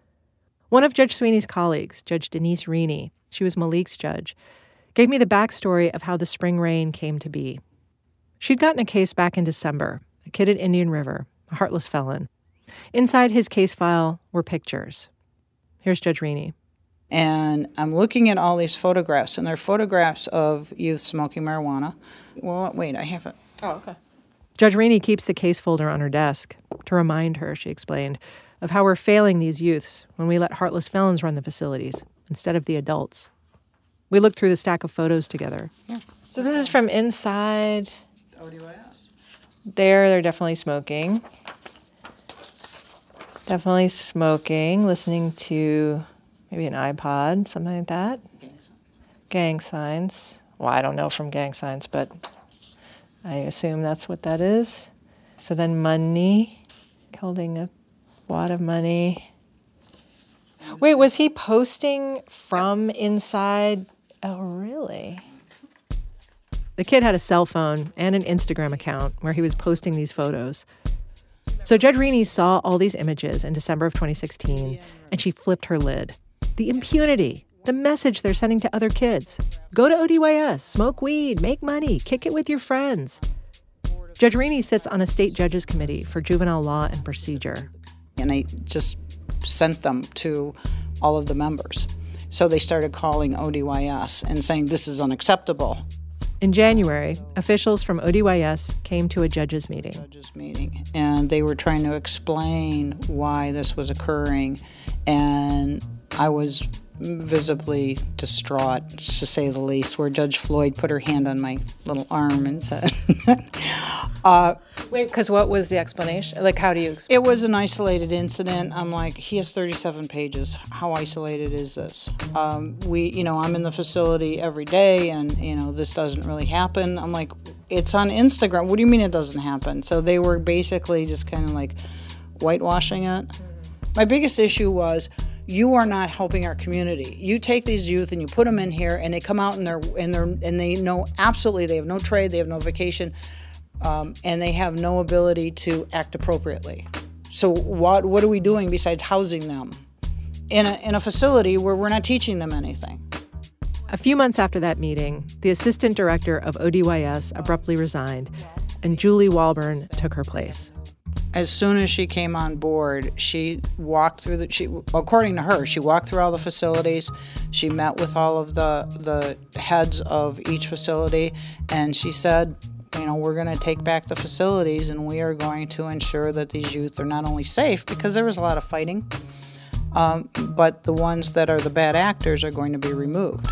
One of Judge Sweeney's colleagues, Judge Denise Reaney, she was Malik's judge, gave me the backstory of how the spring rain came to be. She'd gotten a case back in December, a kid at Indian River, a heartless felon. Inside his case file were pictures. Here's Judge Reaney. And I'm looking at all these photographs, and they're photographs of youth smoking marijuana. Well, wait, I have it. Oh, okay. Judge Reaney keeps the case folder on her desk to remind her, she explained, of how we're failing these youths when we let heartless felons run the facilities instead of the adults. We looked through the stack of photos together. Yeah. So this is from inside ODYS. They're definitely smoking. Definitely smoking, listening to maybe an iPod, something like that. Gang signs. Well, I don't know from gang signs, but I assume that's what that is. So then money, holding a wad of money. Wait, was he posting from inside? Oh, really? The kid had a cell phone and an Instagram account where he was posting these photos. So Judge Reaney saw all these images in December of 2016, and she flipped her lid. The impunity, the message they're sending to other kids. Go to ODYS, smoke weed, make money, kick it with your friends. Judge Rainey sits on a state judges committee for juvenile law and procedure. And I just sent them to all of the members. So they started calling ODYS and saying this is unacceptable. In January, officials from ODYS came to a judges meeting. And they were trying to explain why this was occurring. And I was visibly distraught, to say the least, where Judge Floyd put her hand on my little arm and said... Wait, because what was the explanation? Like, how do you explain? It was an isolated incident. I'm like, he has 37 pages. How isolated is this? I'm in the facility every day, and, this doesn't really happen. I'm like, it's on Instagram. What do you mean it doesn't happen? So they were basically just kind of like whitewashing it. My biggest issue was, you are not helping our community. You take these youth and you put them in here, and they come out and they know absolutely they have no trade, they have no vacation, and they have no ability to act appropriately. So what are we doing besides housing them in a facility where we're not teaching them anything? A few months after that meeting, the assistant director of ODYS abruptly resigned, and Julie Walburn took her place. As soon as she came on board, she walked through according to her, she walked through all the facilities. She met with all of the heads of each facility, and she said, we're going to take back the facilities, and we are going to ensure that these youth are not only safe, because there was a lot of fighting, but the ones that are the bad actors are going to be removed.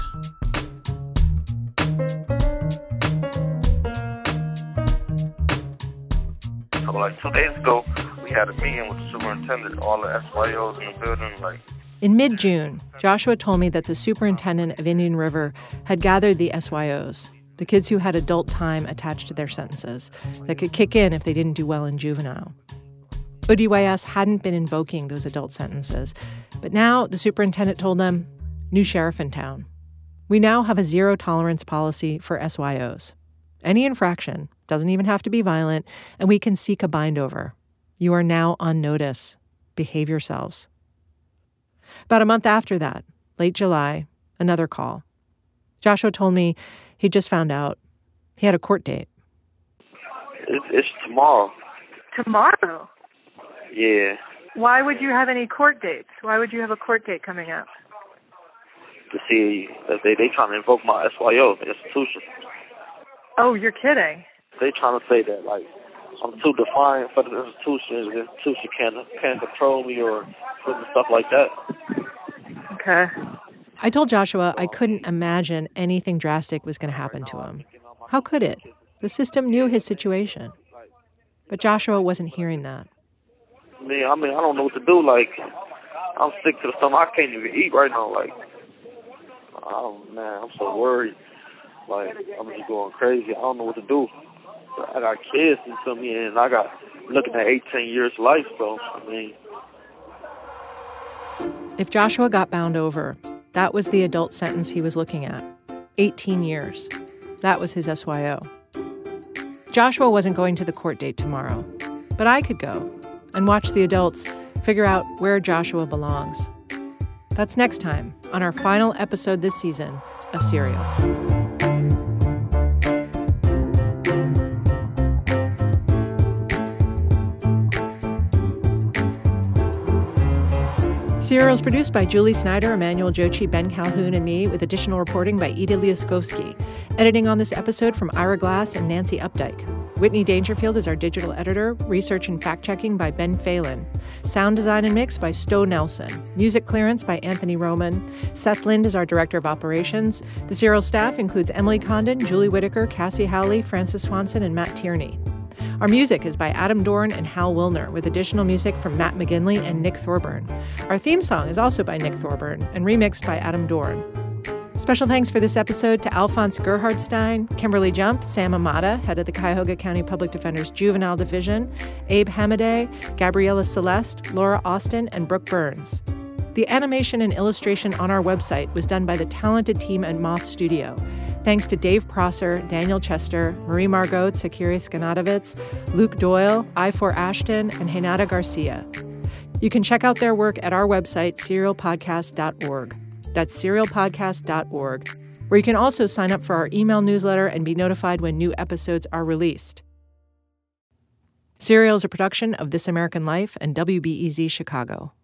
So, 2 days ago, we had a meeting with the superintendent, all the SYOs in the building, In mid-June, Joshua told me that the superintendent of Indian River had gathered the SYOs, the kids who had adult time attached to their sentences, that could kick in if they didn't do well in juvenile. ODYS hadn't been invoking those adult sentences, but now the superintendent told them, new sheriff in town. We now have a zero-tolerance policy for SYOs. Any infraction, doesn't even have to be violent, and we can seek a bind-over. You are now on notice. Behave yourselves. About a month after that, late July, another call. Joshua told me he'd just found out he had a court date. It's tomorrow. Tomorrow? Yeah. Why would you have any court dates? Why would you have a court date coming up? To see that they trying to invoke my SYO institution. Oh, you're kidding. They trying to say that, I'm too defiant for the institution. The institution can't control me or stuff like that. Okay. I told Joshua I couldn't imagine anything drastic was going to happen to him. How could it? The system knew his situation. But Joshua wasn't hearing that. I don't know what to do. I'm sick to the stomach. I can't even eat right now. Oh, man, I'm so worried. I'm just going crazy. I don't know what to do. I got kids into me, and I got looking at 18 years life, so, If Joshua got bound over, that was the adult sentence he was looking at. 18 years. That was his SYO. Joshua wasn't going to the court date tomorrow, but I could go and watch the adults figure out where Joshua belongs. That's next time on our final episode this season of Serial. Serial is produced by Julie Snyder, Emmanuel Jochi, Ben Calhoun, and me, with additional reporting by Ida Liaskovsky. Editing on this episode from Ira Glass and Nancy Updike. Whitney Dangerfield is our digital editor. Research and fact-checking by Ben Phelan. Sound design and mix by Stowe Nelson. Music clearance by Anthony Roman. Seth Lind is our director of operations. The Serial staff includes Emily Condon, Julie Whitaker, Cassie Howley, Francis Swanson, and Matt Tierney. Our music is by Adam Dorn and Hal Wilner, with additional music from Matt McGinley and Nick Thorburn. Our theme song is also by Nick Thorburn and remixed by Adam Dorn. Special thanks for this episode to Alphonse Gerhardstein, Kimberly Jump, Sam Amata, head of the Cuyahoga County Public Defender's Juvenile Division, Abe Hamaday, Gabriella Celeste, Laura Austin, and Brooke Burns. The animation and illustration on our website was done by the talented team at Moth Studio. Thanks to Dave Prosser, Daniel Chester, Marie Margot, Sakiri Skanatovitz, Luke Doyle, I4 Ashton, and Renata Garcia. You can check out their work at our website, serialpodcast.org. That's serialpodcast.org, where you can also sign up for our email newsletter and be notified when new episodes are released. Serial is a production of This American Life and WBEZ Chicago.